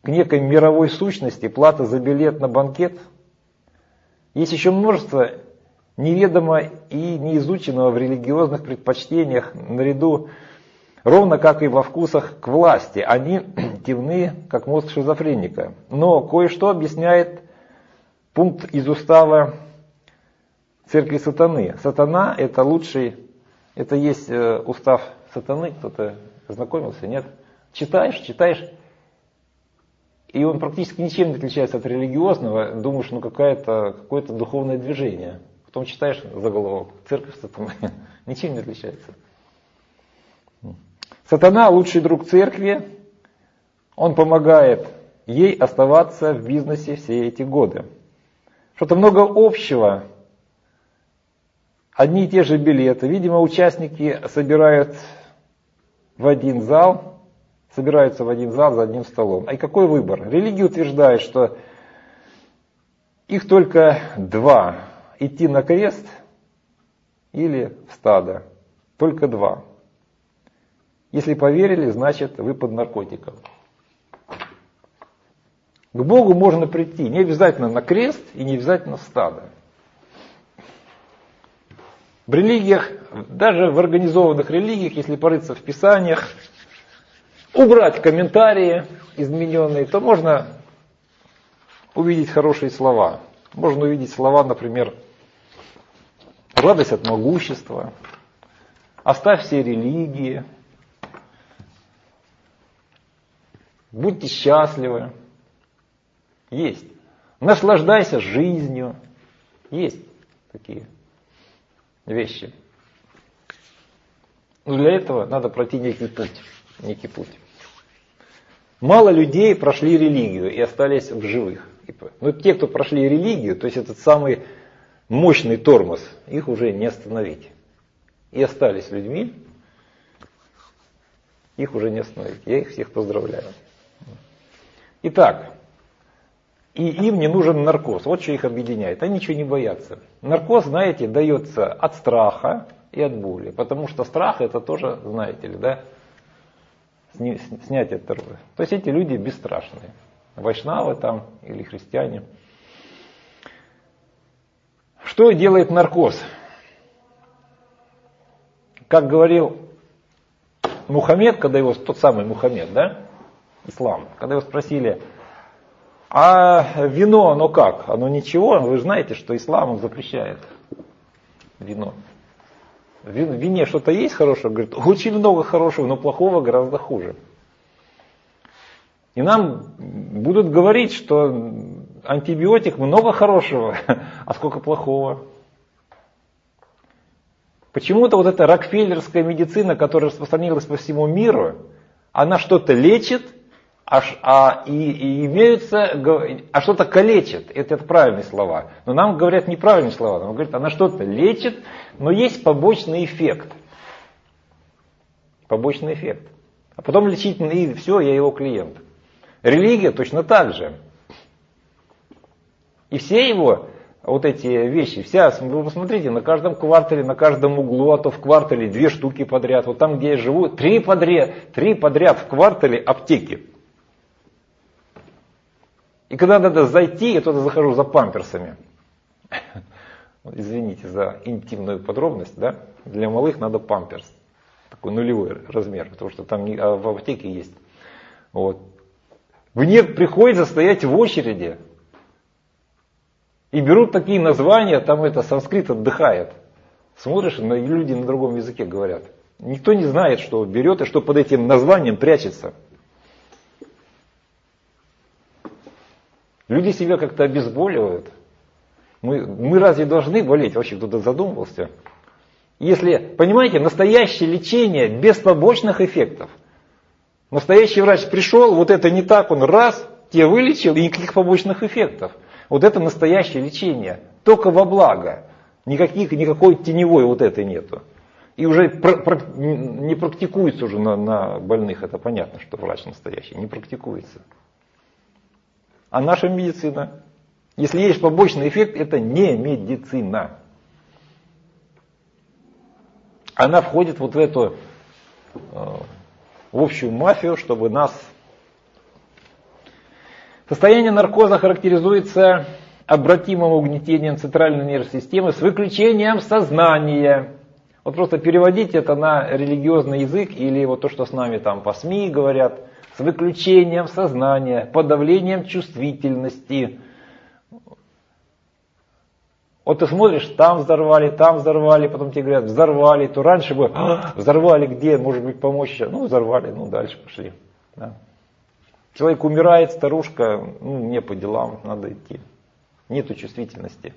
Speaker 1: к некой мировой сущности, плата за билет на банкет. Есть еще множество неведомо и неизученного в религиозных предпочтениях, наряду, ровно как и во вкусах к власти. Они темны, как мозг шизофреника. Но кое-что объясняет пункт из устава церкви сатаны. Сатана — это лучший, это есть э, устав сатаны. Кто-то знакомился, нет? Читаешь, читаешь, и он практически ничем не отличается от религиозного. Думаешь, ну какая-то, какое-то духовное движение. Потом читаешь заголовок «Церковь сатаны». Ничем не отличается. Сатана — лучший друг церкви. Он помогает ей оставаться в бизнесе все эти годы. Что-то много общего. Одни и те же билеты. Видимо, участники собирают в один зал, собираются в один зал за одним столом. А и какой выбор? Религия утверждает, что их только два. Идти на крест или в стадо. Только два. Если поверили, значит вы под наркотиком. К Богу можно прийти не обязательно на крест и не обязательно в стадо. В религиях, даже в организованных религиях, если порыться в Писаниях, убрать комментарии измененные, то можно увидеть хорошие слова. Можно увидеть слова, например, радость от могущества, оставь все религии, будьте счастливы. Есть. Наслаждайся жизнью. Есть такие вещи. Но для этого надо пройти некий путь. Некий путь. Мало людей прошли религию и остались в живых. Но те, кто прошли религию, то есть этот самый мощный тормоз, их уже не остановить. И остались людьми, их уже не остановить. Я их всех поздравляю. Итак, и им не нужен наркоз. Вот что их объединяет. Они ничего не боятся. Наркоз, знаете, дается от страха и от боли. Потому что страх — это тоже, знаете ли, да, снятие торговли. То есть эти люди бесстрашные. Вайшнавы там или христиане. Что делает наркоз? Как говорил Мухаммед, когда его, тот самый Мухаммед, да, ислам, когда его спросили, а вино, оно как? Оно ничего? Вы же знаете, что ислам он запрещает вино. В вине что-то есть хорошее? Говорит, очень много хорошего, но плохого гораздо хуже. И нам будут говорить, что антибиотик много хорошего, а сколько плохого. Почему-то вот эта рокфеллерская медицина, которая распространилась по всему миру, она что-то лечит, а, а, и, и имеются, а что-то калечит. Это, это правильные слова. Но нам говорят неправильные слова. Нам говорят, она что-то лечит, но есть побочный эффект. Побочный эффект. А потом лечить, и все, я его клиент. Религия точно так же. И все его вот эти вещи, вся, вы посмотрите, на каждом квартале, на каждом углу, а то в квартале две штуки подряд. Вот там, где я живу, три подряд, три подряд в квартале аптеки. И когда надо зайти, я туда захожу за памперсами. Извините за интимную подробность, да? Для малых надо памперс. Такой нулевой размер, потому что там в аптеке есть. Вот. Мне приходится стоять в очереди. И берут такие названия, там это санскрит отдыхает. Смотришь, люди на другом языке говорят. Никто не знает, что берет и что под этим названием прячется. Люди себя как-то обезболивают. Мы, мы разве должны болеть? Вообще кто-то задумывался. Если, понимаете, настоящее лечение без побочных эффектов. Настоящий врач пришел, вот это не так, он раз, тебя вылечил, и никаких побочных эффектов. Вот это настоящее лечение. Только во благо. Никаких, никакой теневой вот этой нету. И уже про, про, не практикуется уже на, на больных. Это понятно, что врач настоящий. Не практикуется. А наша медицина, если есть побочный эффект, это не медицина. Она входит вот в эту э, в общую мафию, чтобы нас Состояние наркоза характеризуется обратимым угнетением центральной нервной системы с выключением сознания. Вот просто переводить это на религиозный язык или вот то, что с нами там по СМИ говорят, с выключением сознания, подавлением чувствительности. Вот ты смотришь, там взорвали, там взорвали, потом тебе говорят, взорвали, то раньше бы, а, взорвали где, может быть помочь еще, ну взорвали, ну дальше пошли. Да. Человек умирает, старушка, ну мне по делам, надо идти. Нету чувствительности.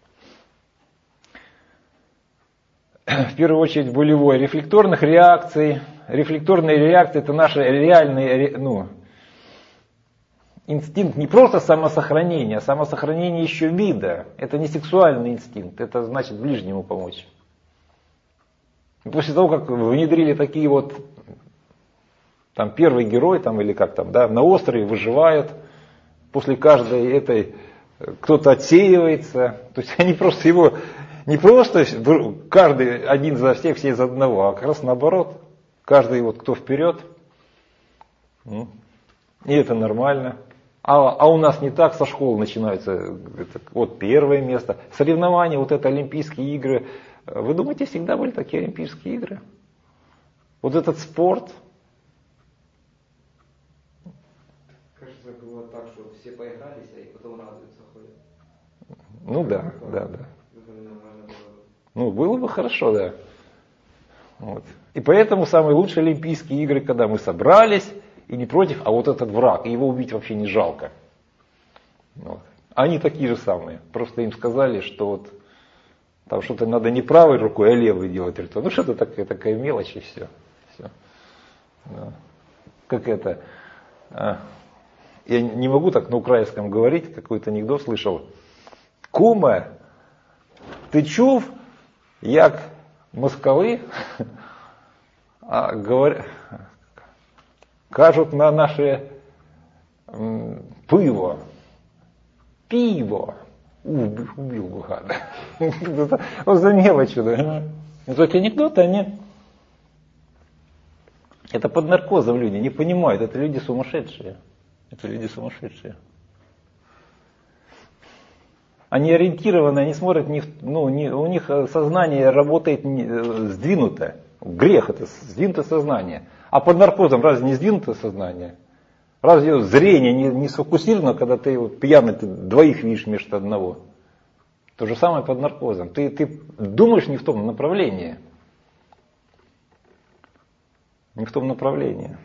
Speaker 1: В первую очередь болевой, рефлекторных реакций. Рефлекторные реакции это наши реальные, ну, инстинкт не просто самосохранения, а самосохранение еще вида. Это не сексуальный инстинкт, это значит ближнему помочь. После того, как внедрили такие вот, там первый герой, там или как там, да, на острове выживают, после каждой этой кто-то отсеивается, то есть они просто его, не просто каждый один за всех, все за одного, а как раз наоборот, каждый вот кто вперед, ну, и это нормально. А, а у нас не так, со школы начинается, это, вот первое место, соревнования, вот это Олимпийские игры. Вы думаете, всегда были такие Олимпийские игры? Вот этот спорт.
Speaker 2: Кажется, было так, что все поигрались, и потом радуются, ходят.
Speaker 1: Ну да, да, да. Ну, было бы хорошо, да. Вот. И поэтому самые лучшие Олимпийские игры, когда мы собрались, и не против, а вот этот враг, и его убить вообще не жалко. Вот. Они такие же самые. Просто им сказали, что вот там что-то надо не правой рукой, а левой делать. Ну что-то такая, такая мелочь и все. все. Да. Как это... А, я не могу так на украинском говорить, какой-то анекдот слышал. Куме, ты чув, як москали, а, говорят... Кажуть на наше м, пиво, пиво, убил, убил бы гада. Вот за мелочь, да. Эти анекдоты, они, это под наркозом люди, не понимают, это люди сумасшедшие. Это люди сумасшедшие. Они ориентированы, они смотрят, не, ну, не, у них сознание работает не, сдвинуто. Грех это, сдвинуто сознание. А под наркозом разве не сдвинуто сознание? Разве зрение не, не сфокусировано, когда ты вот, пьяный, ты двоих видишь вместо одного? То же самое под наркозом. Ты, ты думаешь не в том направлении. Не в том направлении.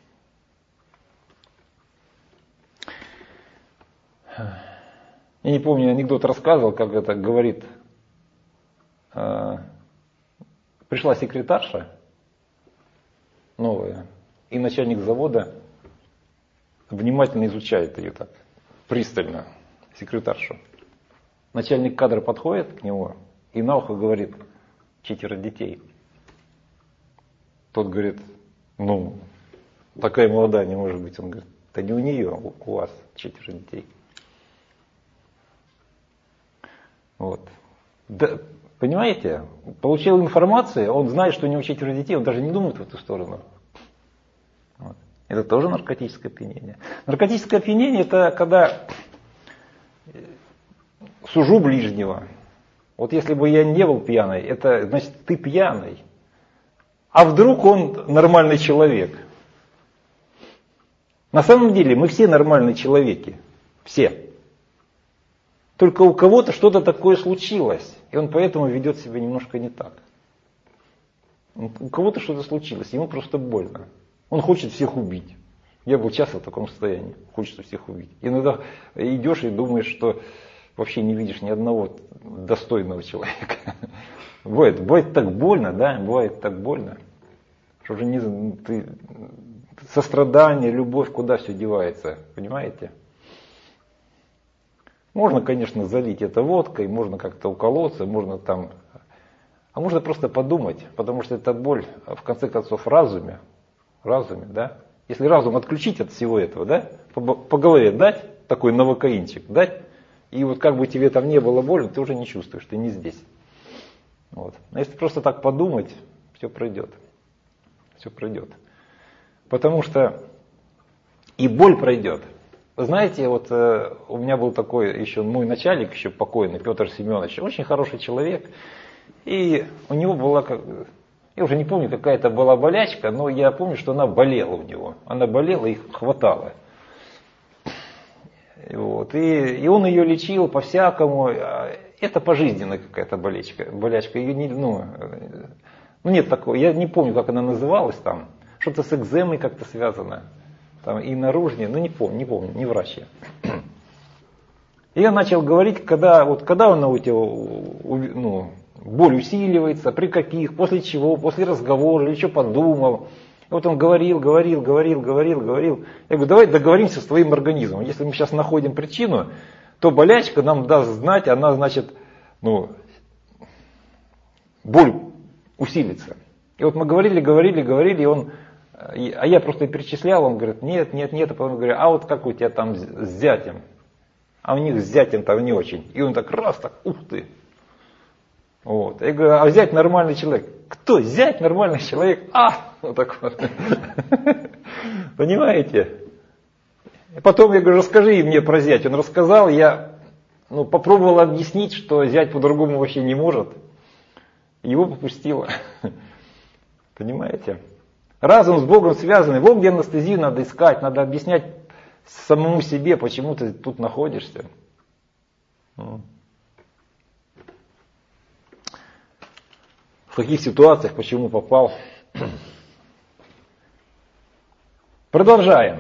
Speaker 1: Я не помню, анекдот рассказывал, как это говорит. Э, пришла секретарша новая, и начальник завода внимательно изучает ее так, пристально, секретаршу. Начальник кадра подходит к нему и на ухо говорит: четверо детей. Тот говорит: ну, такая молодая не может быть. Он говорит: да не у нее, у вас четверо детей. Вот. Да, понимаете, получил информацию, он знает, что у него четверо детей, он даже не думает в эту сторону. Вот. Это тоже наркотическое опьянение. Наркотическое опьянение — это когда сужу ближнего. Вот если бы я не был пьяный, это значит ты пьяный. А вдруг он нормальный человек? На самом деле мы все нормальные человеки. Все. Только у кого-то что-то такое случилось, и он поэтому ведет себя немножко не так. У кого-то что-то случилось, ему просто больно. Он хочет всех убить. Я был часто в таком состоянии, хочется всех убить. Иногда идешь и думаешь, что вообще не видишь ни одного достойного человека. Бывает, бывает так больно, да, бывает так больно, что уже не, ты, сострадание, любовь, куда все девается, понимаете? Можно, конечно, залить это водкой, можно как-то уколоться, можно там... А можно просто подумать, потому что эта боль, в конце концов, в разуме, в разуме, да? Если разум отключить от всего этого, да, по, по голове дать, такой новокаинчик дать, и вот как бы тебе там не было больно, ты уже не чувствуешь, ты не здесь. Вот. Но если просто так подумать, все пройдет. Все пройдет. Потому что и боль пройдет. Вы знаете, вот э, у меня был такой еще мой начальник, еще покойный, Петр Семенович, очень хороший человек. И у него была, как, я уже не помню, какая это была болячка, но я помню, что она болела у него. Она болела и хватала. Вот. И, и он ее лечил по-всякому. Это пожизненная какая-то болячка. болячка. Ее не, ну, ну нет такого, я не помню, как она называлась там. Что-то с экземой как-то связано. Там, и наружнее, ну не помню, не помню, не врач я. И я начал говорить, когда, вот, когда она у тебя, ну, боль усиливается, при каких, после чего, после разговора, или что подумал. И вот он говорил, говорил, говорил, говорил, говорил. Я говорю, давай договоримся с твоим организмом. Если мы сейчас находим причину, то болячка нам даст знать, она, значит, ну, боль усилится. И вот мы говорили, говорили, говорили, и он... А я просто перечислял, он говорит, нет, нет, нет, а потом говорю, а вот как у тебя там с зятем? А у них с зятем там не очень. И он так раз, так, ух ты. Вот. Я говорю, а зять нормальный человек. Кто? Зять нормальный человек? А! Вот так вот. Понимаете? И потом я говорю, расскажи мне про зять. Он рассказал, я ну, попробовал объяснить, что зять по-другому вообще не может. Его попустило. Понимаете? Разум с Богом связаны. Вот где анестезию надо искать, надо объяснять самому себе, почему ты тут находишься. В каких ситуациях, почему попал. Продолжаем.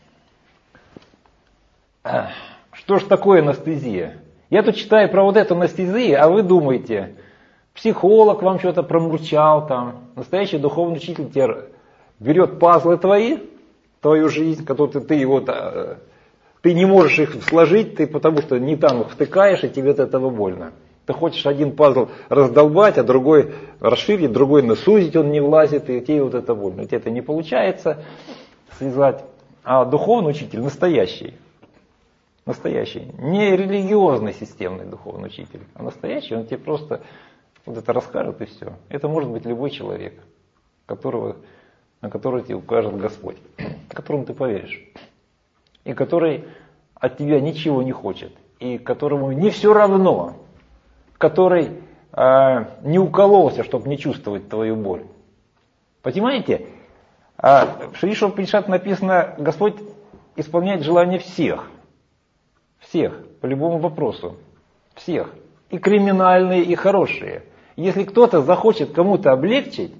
Speaker 1: Что ж такое анестезия? Я тут читаю про вот эту анестезию, а вы думаете, психолог вам что-то промурчал там, настоящий духовный учитель тебе берет пазлы твои, твою жизнь, которую ты, ты, его, ты не можешь их сложить, ты потому что не там их втыкаешь, и тебе от этого больно. Ты хочешь один пазл раздолбать, а другой расширить, другой насузить, он не влазит, и тебе вот это больно. Тебе это не получается связать. А духовный учитель настоящий. Настоящий. Не религиозный системный духовный учитель, а настоящий, он тебе просто вот это расскажет и все. Это может быть любой человек, которого... на который тебе укажет Господь, которому ты поверишь, и который от тебя ничего не хочет, и которому не все равно, который э, не укололся, чтобы не чувствовать твою боль. Понимаете? А в Шри Упанишад написано, Господь исполняет желания всех, всех, по любому вопросу, всех, и криминальные, и хорошие. Если кто-то захочет кому-то облегчить,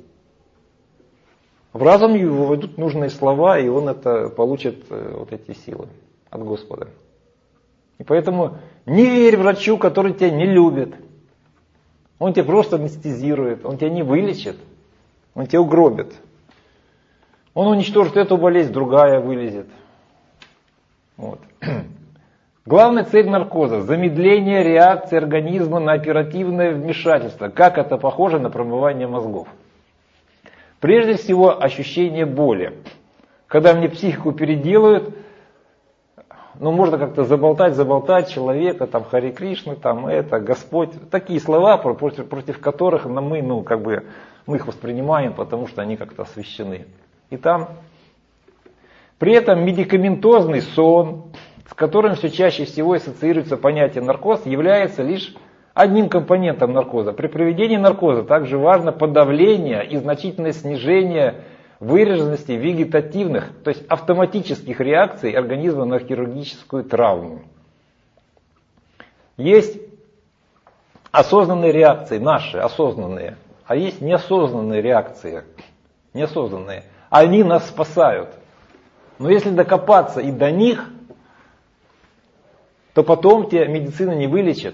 Speaker 1: в разум его войдут нужные слова, и он это получит, вот эти силы от Господа. И поэтому не верь врачу, который тебя не любит. Он тебя просто анестезирует, он тебя не вылечит, он тебя угробит. Он уничтожит эту болезнь, другая вылезет. Вот. Главная цель наркоза – замедление реакции организма на оперативное вмешательство. Как это похоже на промывание мозгов. Прежде всего, ощущение боли. Когда мне психику переделают, ну, можно как-то заболтать, заболтать человека, там, Харе Кришна, там, это, Господь. Такие слова, против, против которых мы, ну, как бы, мы их воспринимаем, потому что они как-то освящены. И там, при этом медикаментозный сон, с которым все чаще всего ассоциируется понятие наркоз, является лишь одним компонентом наркоза. При проведении наркоза также важно подавление и значительное снижение выраженности вегетативных, то есть автоматических реакций организма на хирургическую травму. Есть осознанные реакции, наши осознанные, а есть неосознанные реакции, неосознанные. Они нас спасают. Но если докопаться и до них, то потом тебя медицина не вылечит.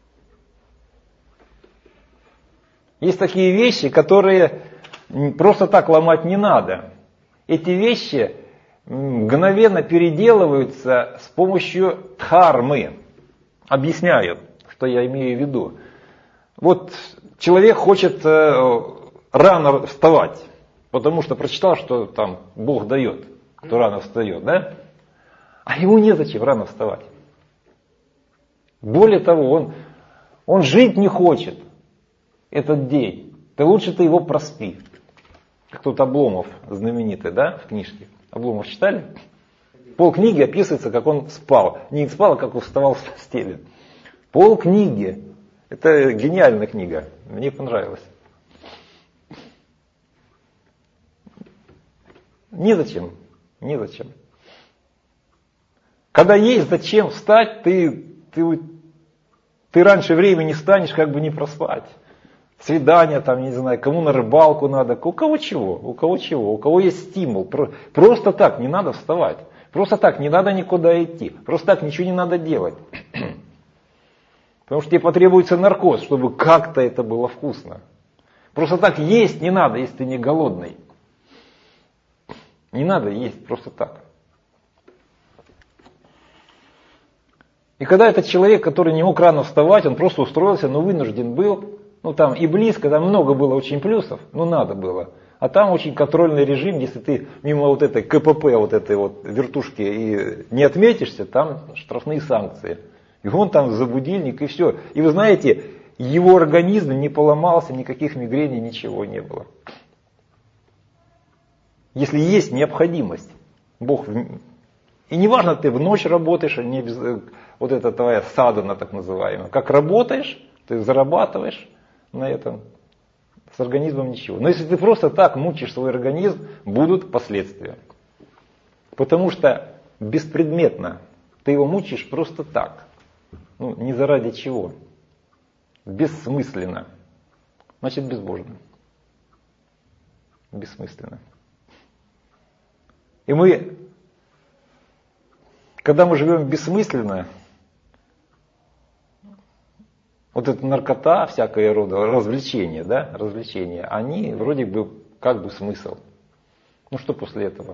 Speaker 1: Есть такие вещи, которые просто так ломать не надо. Эти вещи мгновенно переделываются с помощью дхармы. Объясняю, что я имею в виду. Вот человек хочет рано вставать, потому что прочитал, что там Бог дает, кто рано встает, да? А ему незачем рано вставать. Более того, он, он жить не хочет этот день. Ты лучше ты его проспи. Как тут Обломов знаменитый, да, в книжке. Обломов читали? Пол книги описывается, как он спал. Не спал, а как он вставал с постели. Пол книги. Это гениальная книга. Мне понравилось. Незачем. Незачем. Когда есть зачем встать, ты, ты, ты раньше времени станешь, как бы не проспать. Свидание, там, не знаю, кому на рыбалку надо, у кого чего, у кого чего, у кого есть стимул. Просто так не надо вставать. Просто так не надо никуда идти. Просто так ничего не надо делать. Потому что тебе потребуется наркоз, чтобы как-то это было вкусно. Просто так есть не надо, если ты не голодный. Не надо есть просто так. И когда этот человек, который не мог рано вставать, он просто устроился, но вынужден был, ну там и близко, там много было очень плюсов, ну надо было. А там очень контрольный режим, если ты мимо вот этой КПП, вот этой вот вертушки и не отметишься, там штрафные санкции. И он там за будильник и все. И вы знаете, его организм не поломался, никаких мигрений, ничего не было. Если есть необходимость, Бог... И не важно, ты в ночь работаешь, не без... вот это твоя садхана так называемая. Как работаешь, ты зарабатываешь на этом, с организмом ничего. Но если ты просто так мучишь свой организм, будут последствия. Потому что беспредметно ты его мучаешь просто так. Ну, не заради чего. Бессмысленно. Значит, безбожно. Бессмысленно. И мы, когда мы живем бессмысленно, вот эта наркота, всякое рода развлечения, да, развлечения, они вроде бы как бы смысл. Ну что после этого?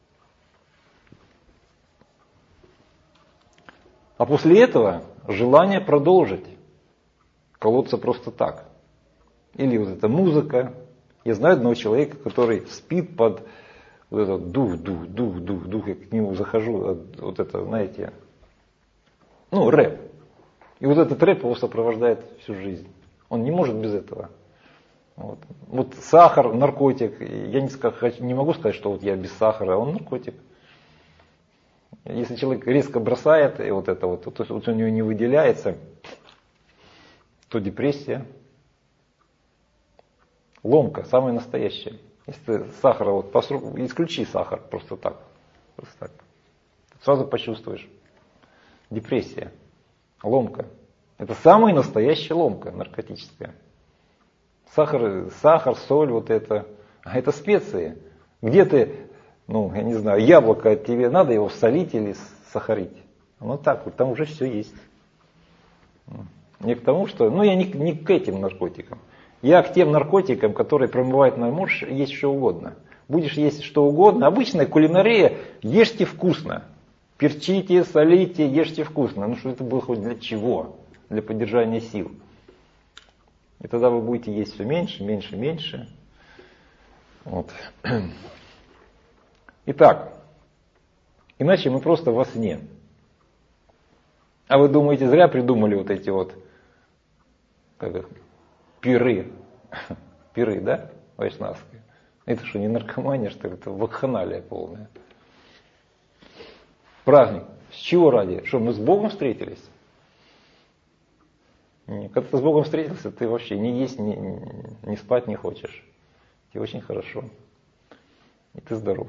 Speaker 1: А после этого желание продолжить колоться просто так. Или вот эта музыка. Я знаю одного человека, который спит под вот этот дух, дух, дух, дух, дух. Я к нему захожу, вот это, знаете, ну, рэп. И вот этот рэп его сопровождает всю жизнь. Он не может без этого. Вот, вот сахар, наркотик. Я не, скажу, не могу сказать, что вот я без сахара, он наркотик. Если человек резко бросает, и вот это вот, то есть вот у него не выделяется, то депрессия. Ломка, самая настоящая. Если ты сахара, вот, исключи сахар просто так. Просто так. Сразу почувствуешь. Депрессия. Ломка. Это самая настоящая ломка наркотическая. Сахар, сахар, соль, вот это. А это специи. Где ты, ну, я не знаю, яблоко тебе надо его солить или сахарить? Ну так вот, там уже все есть. Не к тому, что, ну я не, не к этим наркотикам. Я к тем наркотикам, которые промывают на мозг, есть что угодно. Будешь есть что угодно. Обычная кулинария, ешьте вкусно. Перчите, солите, ешьте вкусно. Ну что это было хоть для чего? Для поддержания сил. И тогда вы будете есть все меньше, меньше, меньше. Вот. Итак, иначе мы просто во сне. А вы думаете, зря придумали вот эти вот, как их, пиры. Пиры, да, вайшнавские. Это что, не наркомания, что ли? Это вакханалия полная. Праздник. С чего ради? Что, мы с Богом встретились? Нет. Когда ты с Богом встретился, ты вообще ни есть, ни, ни спать не хочешь. Тебе очень хорошо. И ты здоров.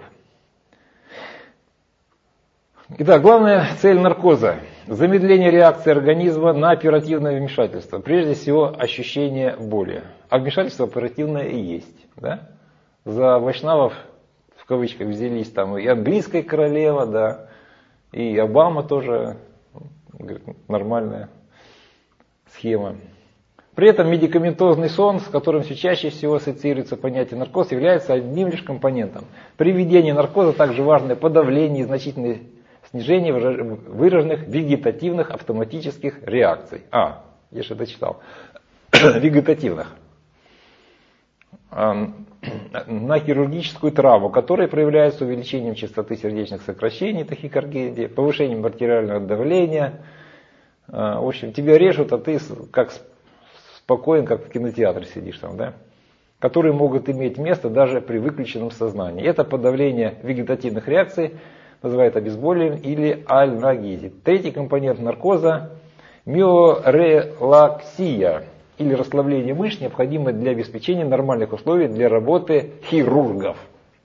Speaker 1: Итак, главная цель наркоза – замедление реакции организма на оперативное вмешательство. Прежде всего, ощущение боли. А вмешательство оперативное и есть. Да? За вайшнавов, в кавычках, взялись там и английская королева, да, и Обама тоже, говорит, нормальная схема. При этом медикаментозный сон, с которым все чаще всего ассоциируется понятие наркоз, является одним лишь компонентом. При введении наркоза также важно подавление и значительное снижение выраженных вегетативных автоматических реакций. А, я же это читал. Вегетативных. На хирургическую травму, которая проявляется увеличением частоты сердечных сокращений, тахикардии, повышением артериального давления. В общем, тебя режут, а ты как спокоен, как в кинотеатре сидишь там, да? Которые могут иметь место даже при выключенном сознании. Это подавление вегетативных реакций называют обезболиванием или анальгезией. Третий компонент наркоза – миорелаксия или расслабление мышц, необходимое для обеспечения нормальных условий для работы хирургов.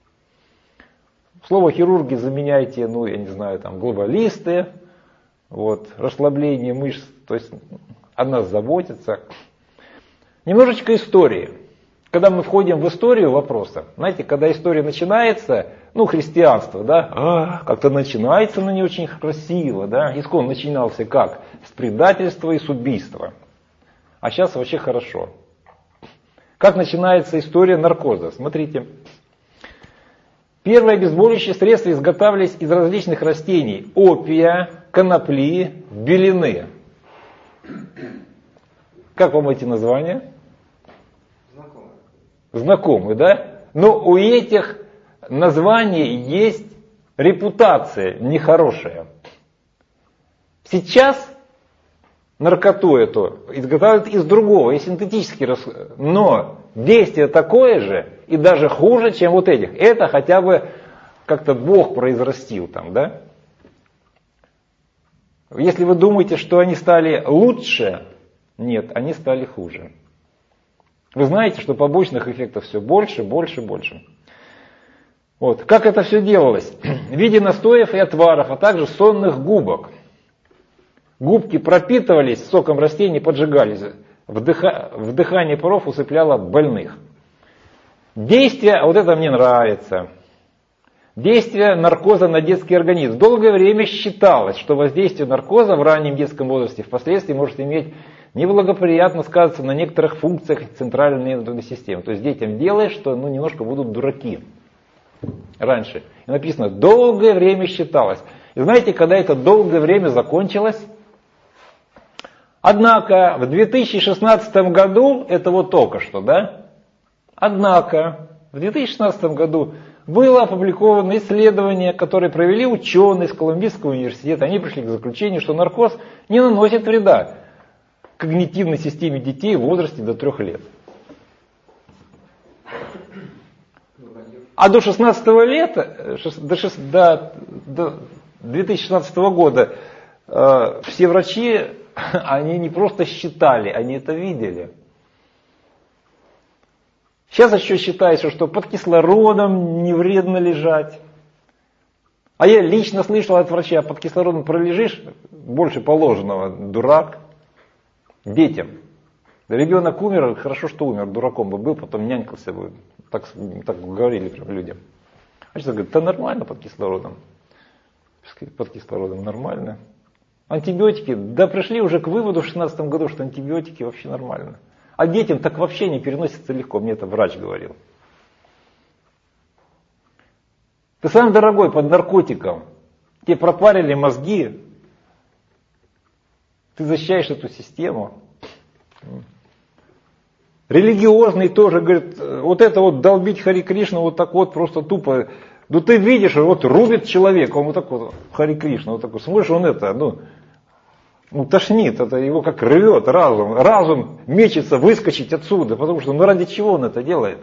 Speaker 1: Слово хирурги заменяйте, ну, я не знаю, там, глобалисты, вот, расслабление мышц, то есть о нас заботятся. Немножечко истории. Когда мы входим в историю вопроса, знаете, когда история начинается, ну, христианство, да, а, как-то начинается, но не очень красиво, да, искон начинался как? С предательства и с убийства. А сейчас вообще хорошо. Как начинается история наркоза? Смотрите. Первые обезболивающие средства изготавливались из различных растений: опия, конопли, белины. Как вам эти названия?
Speaker 2: Знакомые.
Speaker 1: Знакомы, да? Но у этих названий есть репутация нехорошая. Сейчас наркоту эту изготавливают из другого, из синтетических, но действие такое же и даже хуже, чем вот этих. Это хотя бы как-то Бог произрастил там, да? Если вы думаете, что они стали лучше, нет, они стали хуже. Вы знаете, что побочных эффектов все больше, больше, больше. Вот. Как это все делалось? В виде настоев и отваров, а также сонных губок. Губки пропитывались соком растений, поджигались. Вдыха... Вдыхание паров усыпляло больных. Действие, вот это мне нравится. Действие наркоза на детский организм. Долгое время считалось, что воздействие наркоза в раннем детском возрасте впоследствии может иметь неблагоприятно сказываться на некоторых функциях центральной нервной системы. То есть детям делаешь, что ну, немножко будут дураки. Раньше. И написано, долгое время считалось. И знаете, когда это долгое время закончилось? Однако в две тысячи шестнадцатом году, это вот только что, да? Однако в две тысячи шестнадцатом году было опубликовано исследование, которое провели ученые из Колумбийского университета. Они пришли к заключению, что наркоз не наносит вреда когнитивной системе детей в возрасте до трех лет. А до шестнадцатого лета, до, до, до две тысячи шестнадцатого года э, все врачи, они не просто считали, они это видели. Сейчас еще считается, что под кислородом не вредно лежать. А я лично слышал от врача, под кислородом пролежишь больше положенного, дурак. Детям. Ребенок умер, хорошо, что умер, дураком бы был, потом нянькался бы. Так, так говорили прям людям. А что говорит, да нормально под кислородом. Под кислородом нормально. Антибиотики, да пришли уже к выводу в шестнадцатом году, что антибиотики вообще нормально. А детям так вообще не переносится легко, мне это врач говорил. Ты сам дорогой под наркотиком, тебе пропарили мозги, ты защищаешь эту систему. Религиозный тоже говорит, вот это вот долбить Хари Кришну вот так вот просто тупо. Ну ты видишь, вот рубит человека, он вот так вот, Хари Кришна, вот такой, смотришь, он это, ну, ну тошнит, это его как рвет разум. Разум мечется выскочить отсюда, потому что ну ради чего он это делает?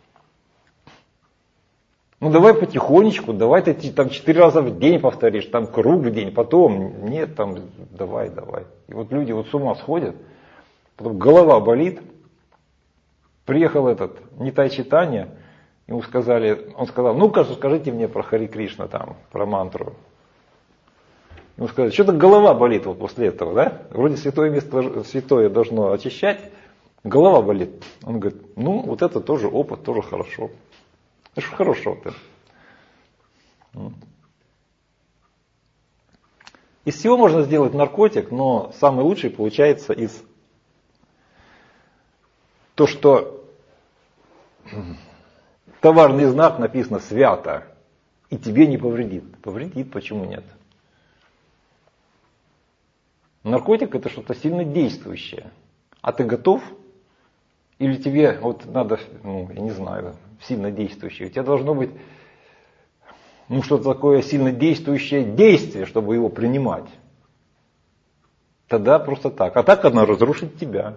Speaker 1: Ну давай потихонечку, давай ты там четыре раза в день повторишь, там круг в день, потом, нет, там, давай, давай. И вот люди вот с ума сходят, потом голова болит. Приехал этот Нитай Чайтанья, ему сказали, он сказал, ну-ка, скажите мне про Хари Кришна там, про мантру. Ему сказали, что-то голова болит вот после этого, да? Вроде святое место, святое должно очищать, голова болит. Он говорит, ну, вот это тоже опыт, тоже хорошо. Это же хорошо-то. Из всего можно сделать наркотик, но самый лучший получается из то, что товарный знак написано свято, и тебе не повредит. Повредит, почему нет? Наркотик это что-то сильно действующее. А ты готов? Или тебе вот надо, ну, я не знаю, сильно действующее. У тебя должно быть ну, что-то такое сильно действующее действие, чтобы его принимать. Тогда просто так. А так оно разрушит тебя.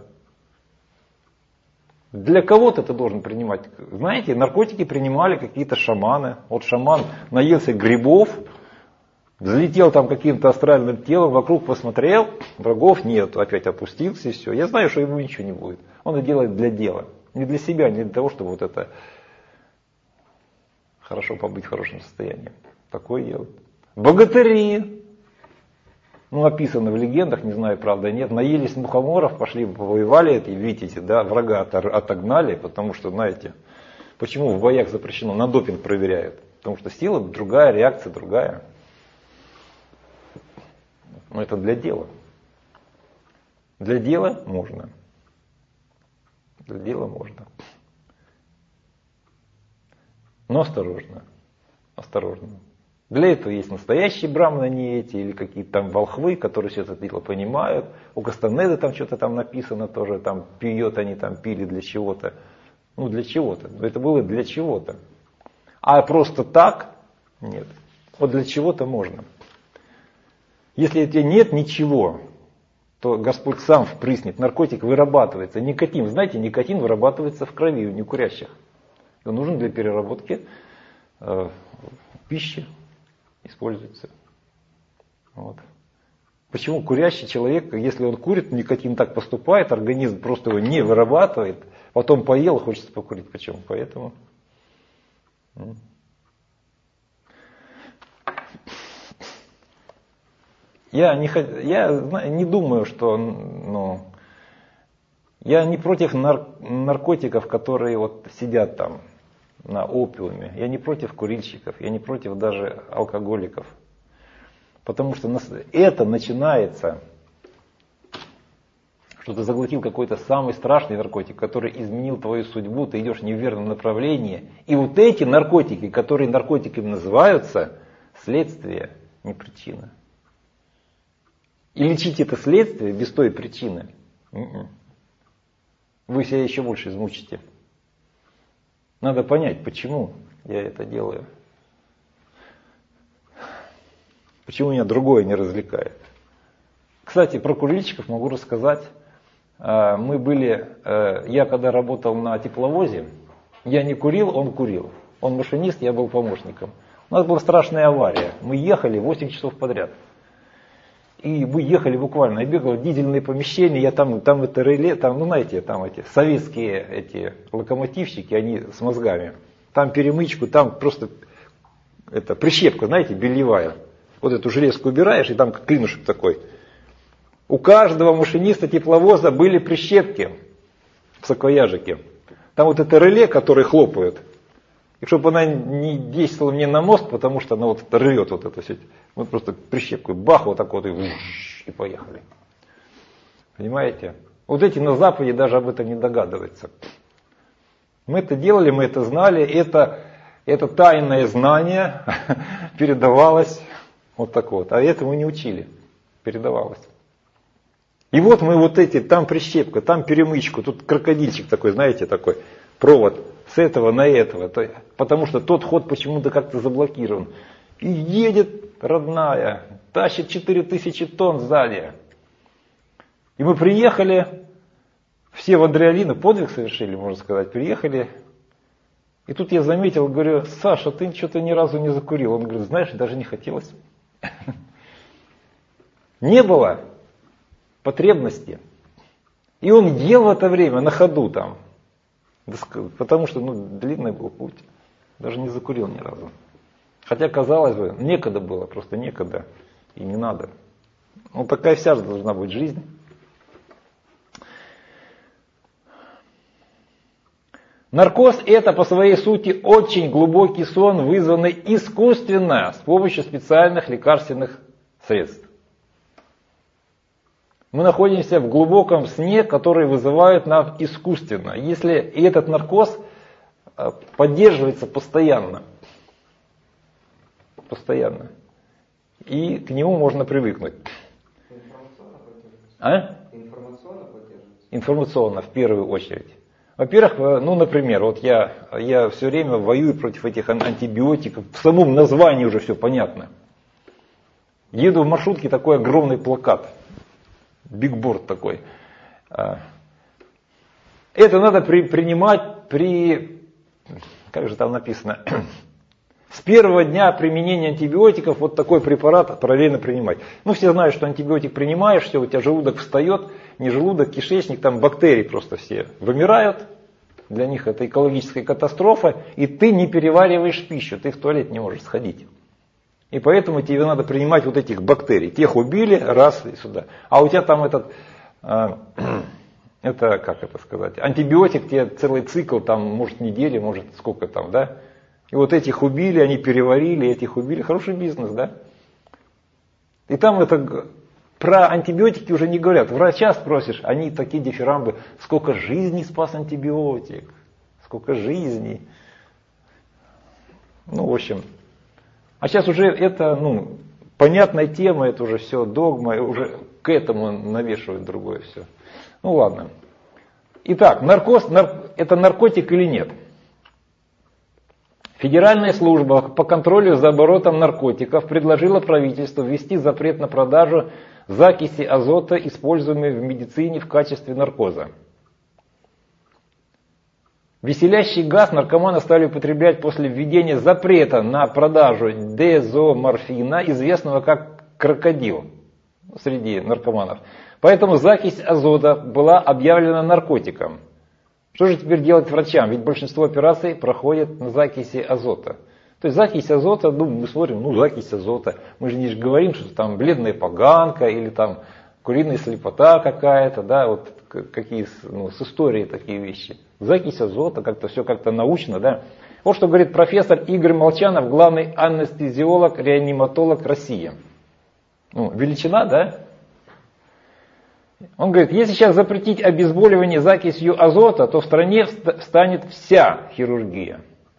Speaker 1: Для кого-то ты должен принимать. Знаете, наркотики принимали какие-то шаманы. Вот шаман наелся грибов, Взлетел там каким-то астральным телом, вокруг посмотрел, врагов нет, опять опустился и все. Я знаю, что ему ничего не будет. Он это делает для дела. Не для себя, не для того, чтобы вот это хорошо побыть в хорошем состоянии. Такое делает. Богатыри, ну описано в легендах, не знаю, правда нет, наелись мухоморов, пошли повоевали, и видите, да, врага отогнали, потому что, знаете, почему в боях запрещено, на допинг проверяют. Потому что сила другая, реакция другая. Но это для дела. Для дела можно. Для дела можно. Но осторожно. Осторожно. Для этого есть настоящие браманы, не эти, или какие-то там волхвы, которые все это дело понимают. У Кастанеды там что-то там написано тоже, там пьет, они там пили для чего-то. Ну для чего-то. Но это было для чего-то. А просто так нет. Вот для чего-то можно. Если у тебя нет ничего, то Господь сам впрыснет. Наркотик вырабатывается. Никотин, знаете, никотин вырабатывается в крови у некурящих. Он нужен для переработки э, пищи, используется. Вот. Почему курящий человек, если он курит, никотин так поступает, организм просто его не вырабатывает, потом поел, хочется покурить. Почему? Поэтому... Я не, я не думаю, что, ну, я не против нар, наркотиков, которые вот сидят там на опиуме. Я не против курильщиков, я не против даже алкоголиков. Потому что это начинается, что ты заглотил какой-то самый страшный наркотик, который изменил твою судьбу, ты идешь не в верном направлении. И вот эти наркотики, которые наркотиками называются, следствие, не причина. И лечить это следствие без той причины, вы себя еще больше измучите. Надо понять, почему я это делаю. Почему меня другое не развлекает. Кстати, про курильщиков могу рассказать. Мы были, я когда работал на тепловозе, я не курил, он курил. Он машинист, я был помощником. У нас была страшная авария. Мы ехали восемь часов подряд. И мы ехали буквально, я бегал в дизельные помещения, я там, там это реле, там, ну знаете, там эти советские эти локомотивщики, они с мозгами. Там перемычку, там просто это прищепка, знаете, бельевая. Вот эту железку убираешь, и там клинушек такой. У каждого машиниста тепловоза были прищепки в саквояжике. Там вот это реле, которое хлопает. И чтобы она не действовала мне на мозг, потому что она вот рвет вот это все. Вот просто прищепкой бах, вот так вот и, и поехали. Понимаете? Вот эти на Западе даже об этом не догадываются. Мы это делали, мы это знали. Это, это тайное знание передавалось вот так вот. А это мы не учили. Передавалось. И вот мы вот эти, там прищепка, там перемычку, тут крокодильчик такой, знаете, такой провод. С этого на этого, потому что тот ход почему-то как-то заблокирован. И едет родная, тащит четыре тысячи тонн сзади. И мы приехали, все в адреналину, подвиг совершили, можно сказать, приехали. И тут я заметил, говорю, Саша, ты что-то ни разу не закурил. Он говорит, знаешь, даже не хотелось. Не было потребности. И он ел в это время на ходу там. Потому что ну, длинный был путь. Даже не закурил ни разу. Хотя, казалось бы, некогда было, просто некогда. И не надо. Ну, такая вся же должна быть жизнь. Наркоз – это по своей сути очень глубокий сон, вызванный искусственно с помощью специальных лекарственных средств. Мы находимся в глубоком сне, который вызывает нас искусственно. Если этот наркоз поддерживается постоянно, постоянно, и к нему можно привыкнуть.
Speaker 2: Информационно поддерживается?
Speaker 1: А?
Speaker 2: Информационно поддерживается?
Speaker 1: Информационно, в первую очередь. Во-первых, ну, например, вот я, я все время воюю против этих антибиотиков. В самом названии уже все понятно. Еду в маршрутке, такой огромный плакат. Бигборд такой. Это надо при, принимать при, как же там написано, С первого дня применения антибиотиков вот такой препарат параллельно принимать. Ну, все знают, что антибиотик принимаешь, все, у тебя желудок встает, не желудок, кишечник, там бактерии просто все вымирают. Для них это экологическая катастрофа, и ты не перевариваешь пищу, ты в туалет не можешь сходить. И поэтому тебе надо принимать вот этих бактерий. Тех убили, раз и сюда. А у тебя там этот, э, это, как это сказать, антибиотик, тебе целый цикл, там, может, недели, может, сколько там, да? И вот этих убили, они переварили, этих убили. Хороший бизнес, да? И там это, про антибиотики уже не говорят. Врача спросишь, они такие дифирамбы. Сколько жизней спас антибиотик? Сколько жизней? Ну, в общем. А сейчас уже это, ну, понятная тема, это уже все догма, уже к этому навешивают другое все. Ну, ладно. Итак, наркоз, нар, это наркотик или нет? Федеральная служба по контролю за оборотом наркотиков предложила правительству ввести запрет на продажу закиси азота, используемой в медицине в качестве наркоза. Веселящий газ наркоманы стали употреблять после введения запрета на продажу дезоморфина, известного как крокодил среди наркоманов. Поэтому закись азота была объявлена наркотиком. Что же теперь делать врачам? Ведь большинство операций проходят на закиси азота. То есть закись азота, ну, мы смотрим, ну, закись азота. Мы же не говорим, что там бледная поганка или там куриная слепота какая-то, да, вот какие, ну, с историей такие вещи. Закись азота, как-то все как-то научно, да. Вот что говорит профессор Игорь Молчанов, главный анестезиолог, реаниматолог России. Ну, величина, да? Он говорит, если сейчас запретить обезболивание закисью азота, то в стране встанет вся хирургия.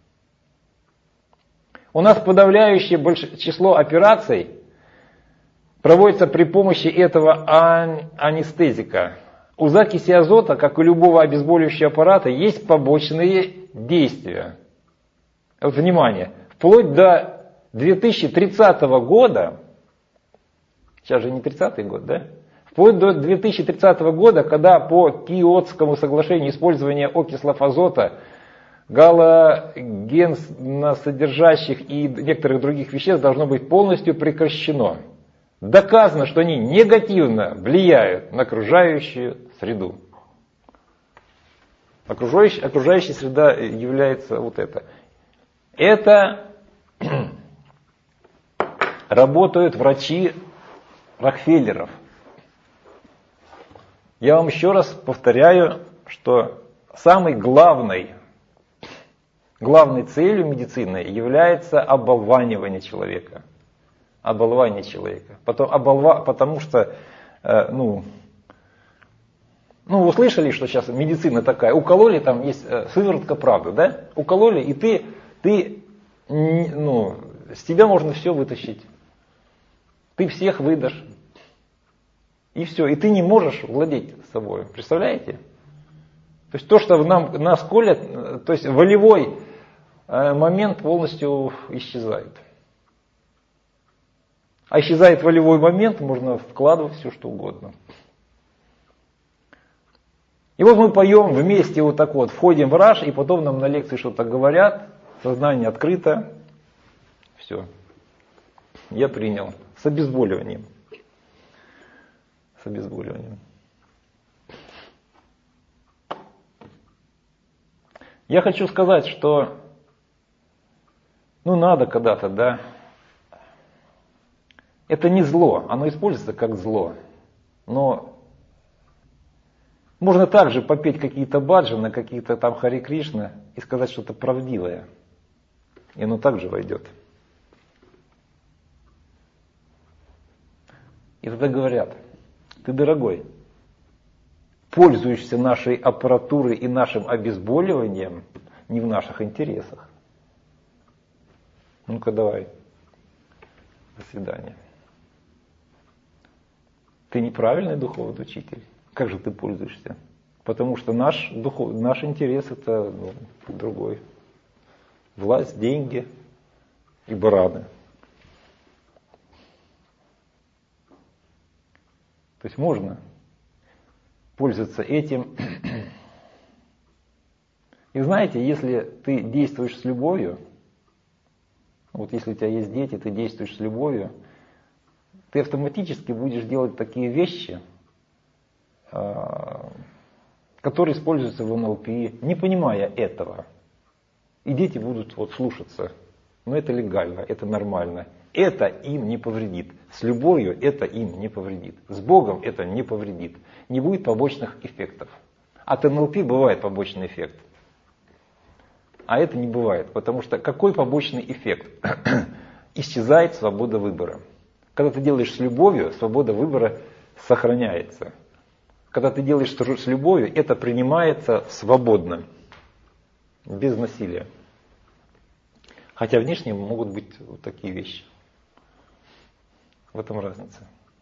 Speaker 1: У нас подавляющее больш... число операций проводится при помощи этого ан... анестезика. У закиси азота, как у любого обезболивающего аппарата, есть побочные действия. Вот, внимание, вплоть до две тысячи тридцатого года, сейчас же не тридцатый год, да? Вплоть до две тысячи тридцатого года, когда по Киотскому соглашению использование окислов азота, галогенсодержащих и некоторых других веществ должно быть полностью прекращено. Доказано, что они негативно влияют на окружающую среду. Окружающая, окружающая среда является вот это. Это работают врачи Рокфеллеров. Я вам еще раз повторяю, что самой главной, главной целью медицины является оболванивание человека. Оболвание человека. Потом, оболва, потому что, э, ну, ну, вы слышали, что сейчас медицина такая, укололи, там есть э, сыворотка правды, да? Укололи, и ты, ты, ну, с тебя можно все вытащить. Ты всех выдашь. И все, и ты не можешь владеть собой. Представляете? То есть то, что нам, нас колят, то есть волевой момент полностью исчезает. А исчезает волевой момент, можно вкладывать все, что угодно. И вот мы поем вместе вот так вот, входим в раж, и потом нам на лекции что-то говорят, сознание открыто. Все. Я принял. С обезболиванием. С обезболиванием. Я хочу сказать, что ну надо когда-то, да. Это не зло, оно используется как зло. Но можно также попеть какие-то баджаны, какие-то там Хари Кришна и сказать что-то правдивое. И оно также войдет. И тогда говорят, ты, дорогой, пользуешься нашей аппаратурой и нашим обезболиванием не в наших интересах. Ну-ка давай. До свидания. Ты неправильный духовный учитель. Как же ты пользуешься? Потому что наш, духов, наш интерес это ну, другой. Власть, деньги и бараны. То есть можно пользоваться этим. И знаете, если ты действуешь с любовью, Вот если у тебя есть дети, ты действуешь с любовью, ты автоматически будешь делать такие вещи, которые используются в эн эл пи, не понимая этого. И дети будут вот слушаться. Но это легально, это нормально. Это им не повредит. С любовью это им не повредит. С Богом это не повредит. Не будет побочных эффектов. От эн эл пи бывает побочный эффект. А это не бывает. Потому что какой побочный эффект? Исчезает свобода выбора. Когда ты делаешь с любовью, свобода выбора сохраняется. Когда ты делаешь с любовью, это принимается свободно, без насилия. Хотя внешне могут быть вот такие вещи. В этом разница.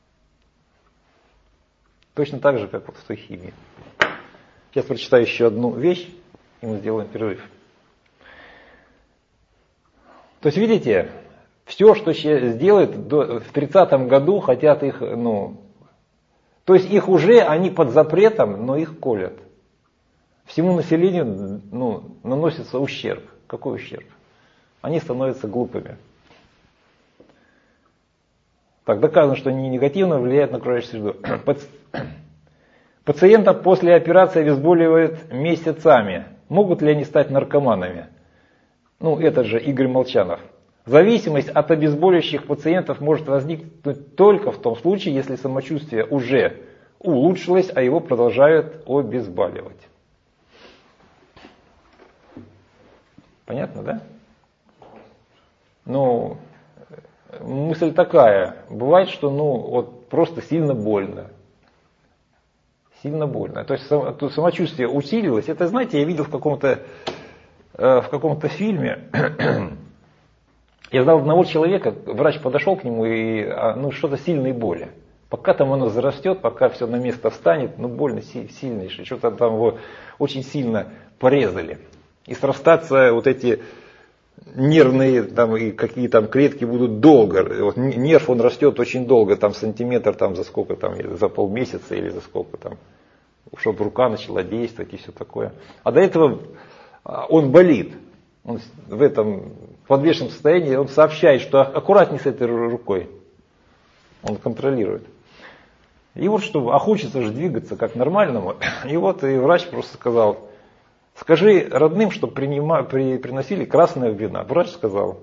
Speaker 1: Точно так же, как вот в той химии. Сейчас прочитаю еще одну вещь, и мы сделаем перерыв. То есть, видите, все, что сделают в тридцатом году, хотят их, ну, то есть их уже, они под запретом, но их колят. Всему населению, ну, наносится ущерб. Какой ущерб? Они становятся глупыми. Так, доказано, что они негативно влияют на окружающую среду. Пациента после операции обезболивают месяцами. Могут ли они стать наркоманами? Ну, это же Игорь Молчанов. Зависимость от обезболивающих пациентов может возникнуть только в том случае, если самочувствие уже улучшилось, а его продолжают обезболивать. Понятно, да? Ну, мысль такая. Бывает, что ну, вот просто сильно больно. Сильно больно. То есть самочувствие усилилось. Это, знаете, я видел в каком-то, в каком-то фильме. Я знал одного человека, врач подошел к нему и ну, что-то сильной боли. Пока там оно зарастет, пока все на место встанет, ну больно сильнейшее. Что-то там его очень сильно порезали. И срастаться вот эти нервные там, и какие там клетки будут долго. Вот нерв он растет очень долго, там сантиметр там, за сколько там, или за полмесяца или за сколько там, чтобы рука начала действовать и все такое. А до этого он болит. Он в этом подвешенном состоянии, он сообщает, что аккуратней с этой рукой. Он контролирует. И вот что, а хочется же двигаться как нормальному. И вот и врач просто сказал, скажи родным, что принима, при, приносили красное вино. Врач сказал.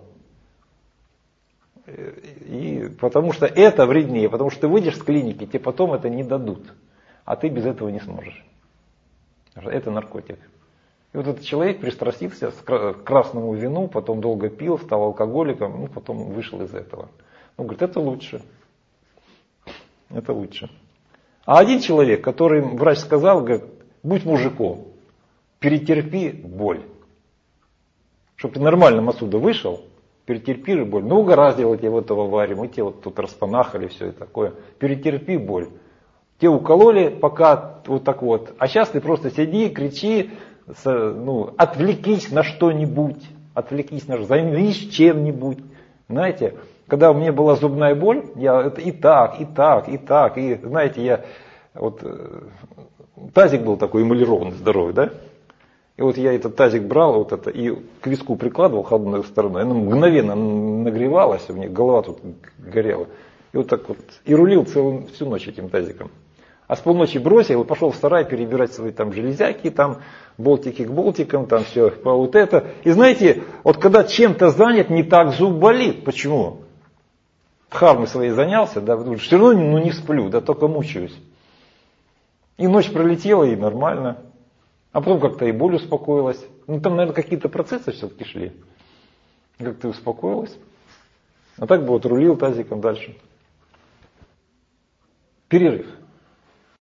Speaker 1: И потому что это вреднее, потому что ты выйдешь с клиники, тебе потом это не дадут. А ты без этого не сможешь. Это наркотик. И вот этот человек пристрастился к красному вину, потом долго пил, стал алкоголиком, ну потом вышел из этого. Он говорит, это лучше. Это лучше. А один человек, который врач сказал, говорит, будь мужиком, перетерпи боль. Чтобы ты нормальным отсюда вышел, перетерпи же боль. Ну угораздило тебя в эту аварию, мы тебя вот тут распанахали, все это такое. Перетерпи боль. Тебя укололи пока вот так вот. А сейчас ты просто сиди, кричи, ну, отвлекись на что-нибудь, отвлекись на что-нибудь, займись чем-нибудь. Знаете, когда у меня была зубная боль, я это и так, и так, и так, и знаете, я вот тазик был такой эмалированный, здоровый, да? И вот я этот тазик брал вот это и к виску прикладывал холодной стороной, оно мгновенно нагревалось, у меня голова тут горела. И вот так вот, и рулил целую, всю ночь этим тазиком. А с полночи бросил и пошел в сарай перебирать свои там железяки, там болтики к болтикам, там все, вот это. И знаете, вот когда чем-то занят, не так зуб болит. Почему? Дхармой своей занялся, да, все равно ну, не сплю, да, только мучаюсь. И ночь пролетела, и нормально. А потом как-то и боль успокоилась. Ну там, наверное, какие-то процессы все-таки шли. Как-то успокоилась. А так бы вот рулил тазиком дальше. Перерыв.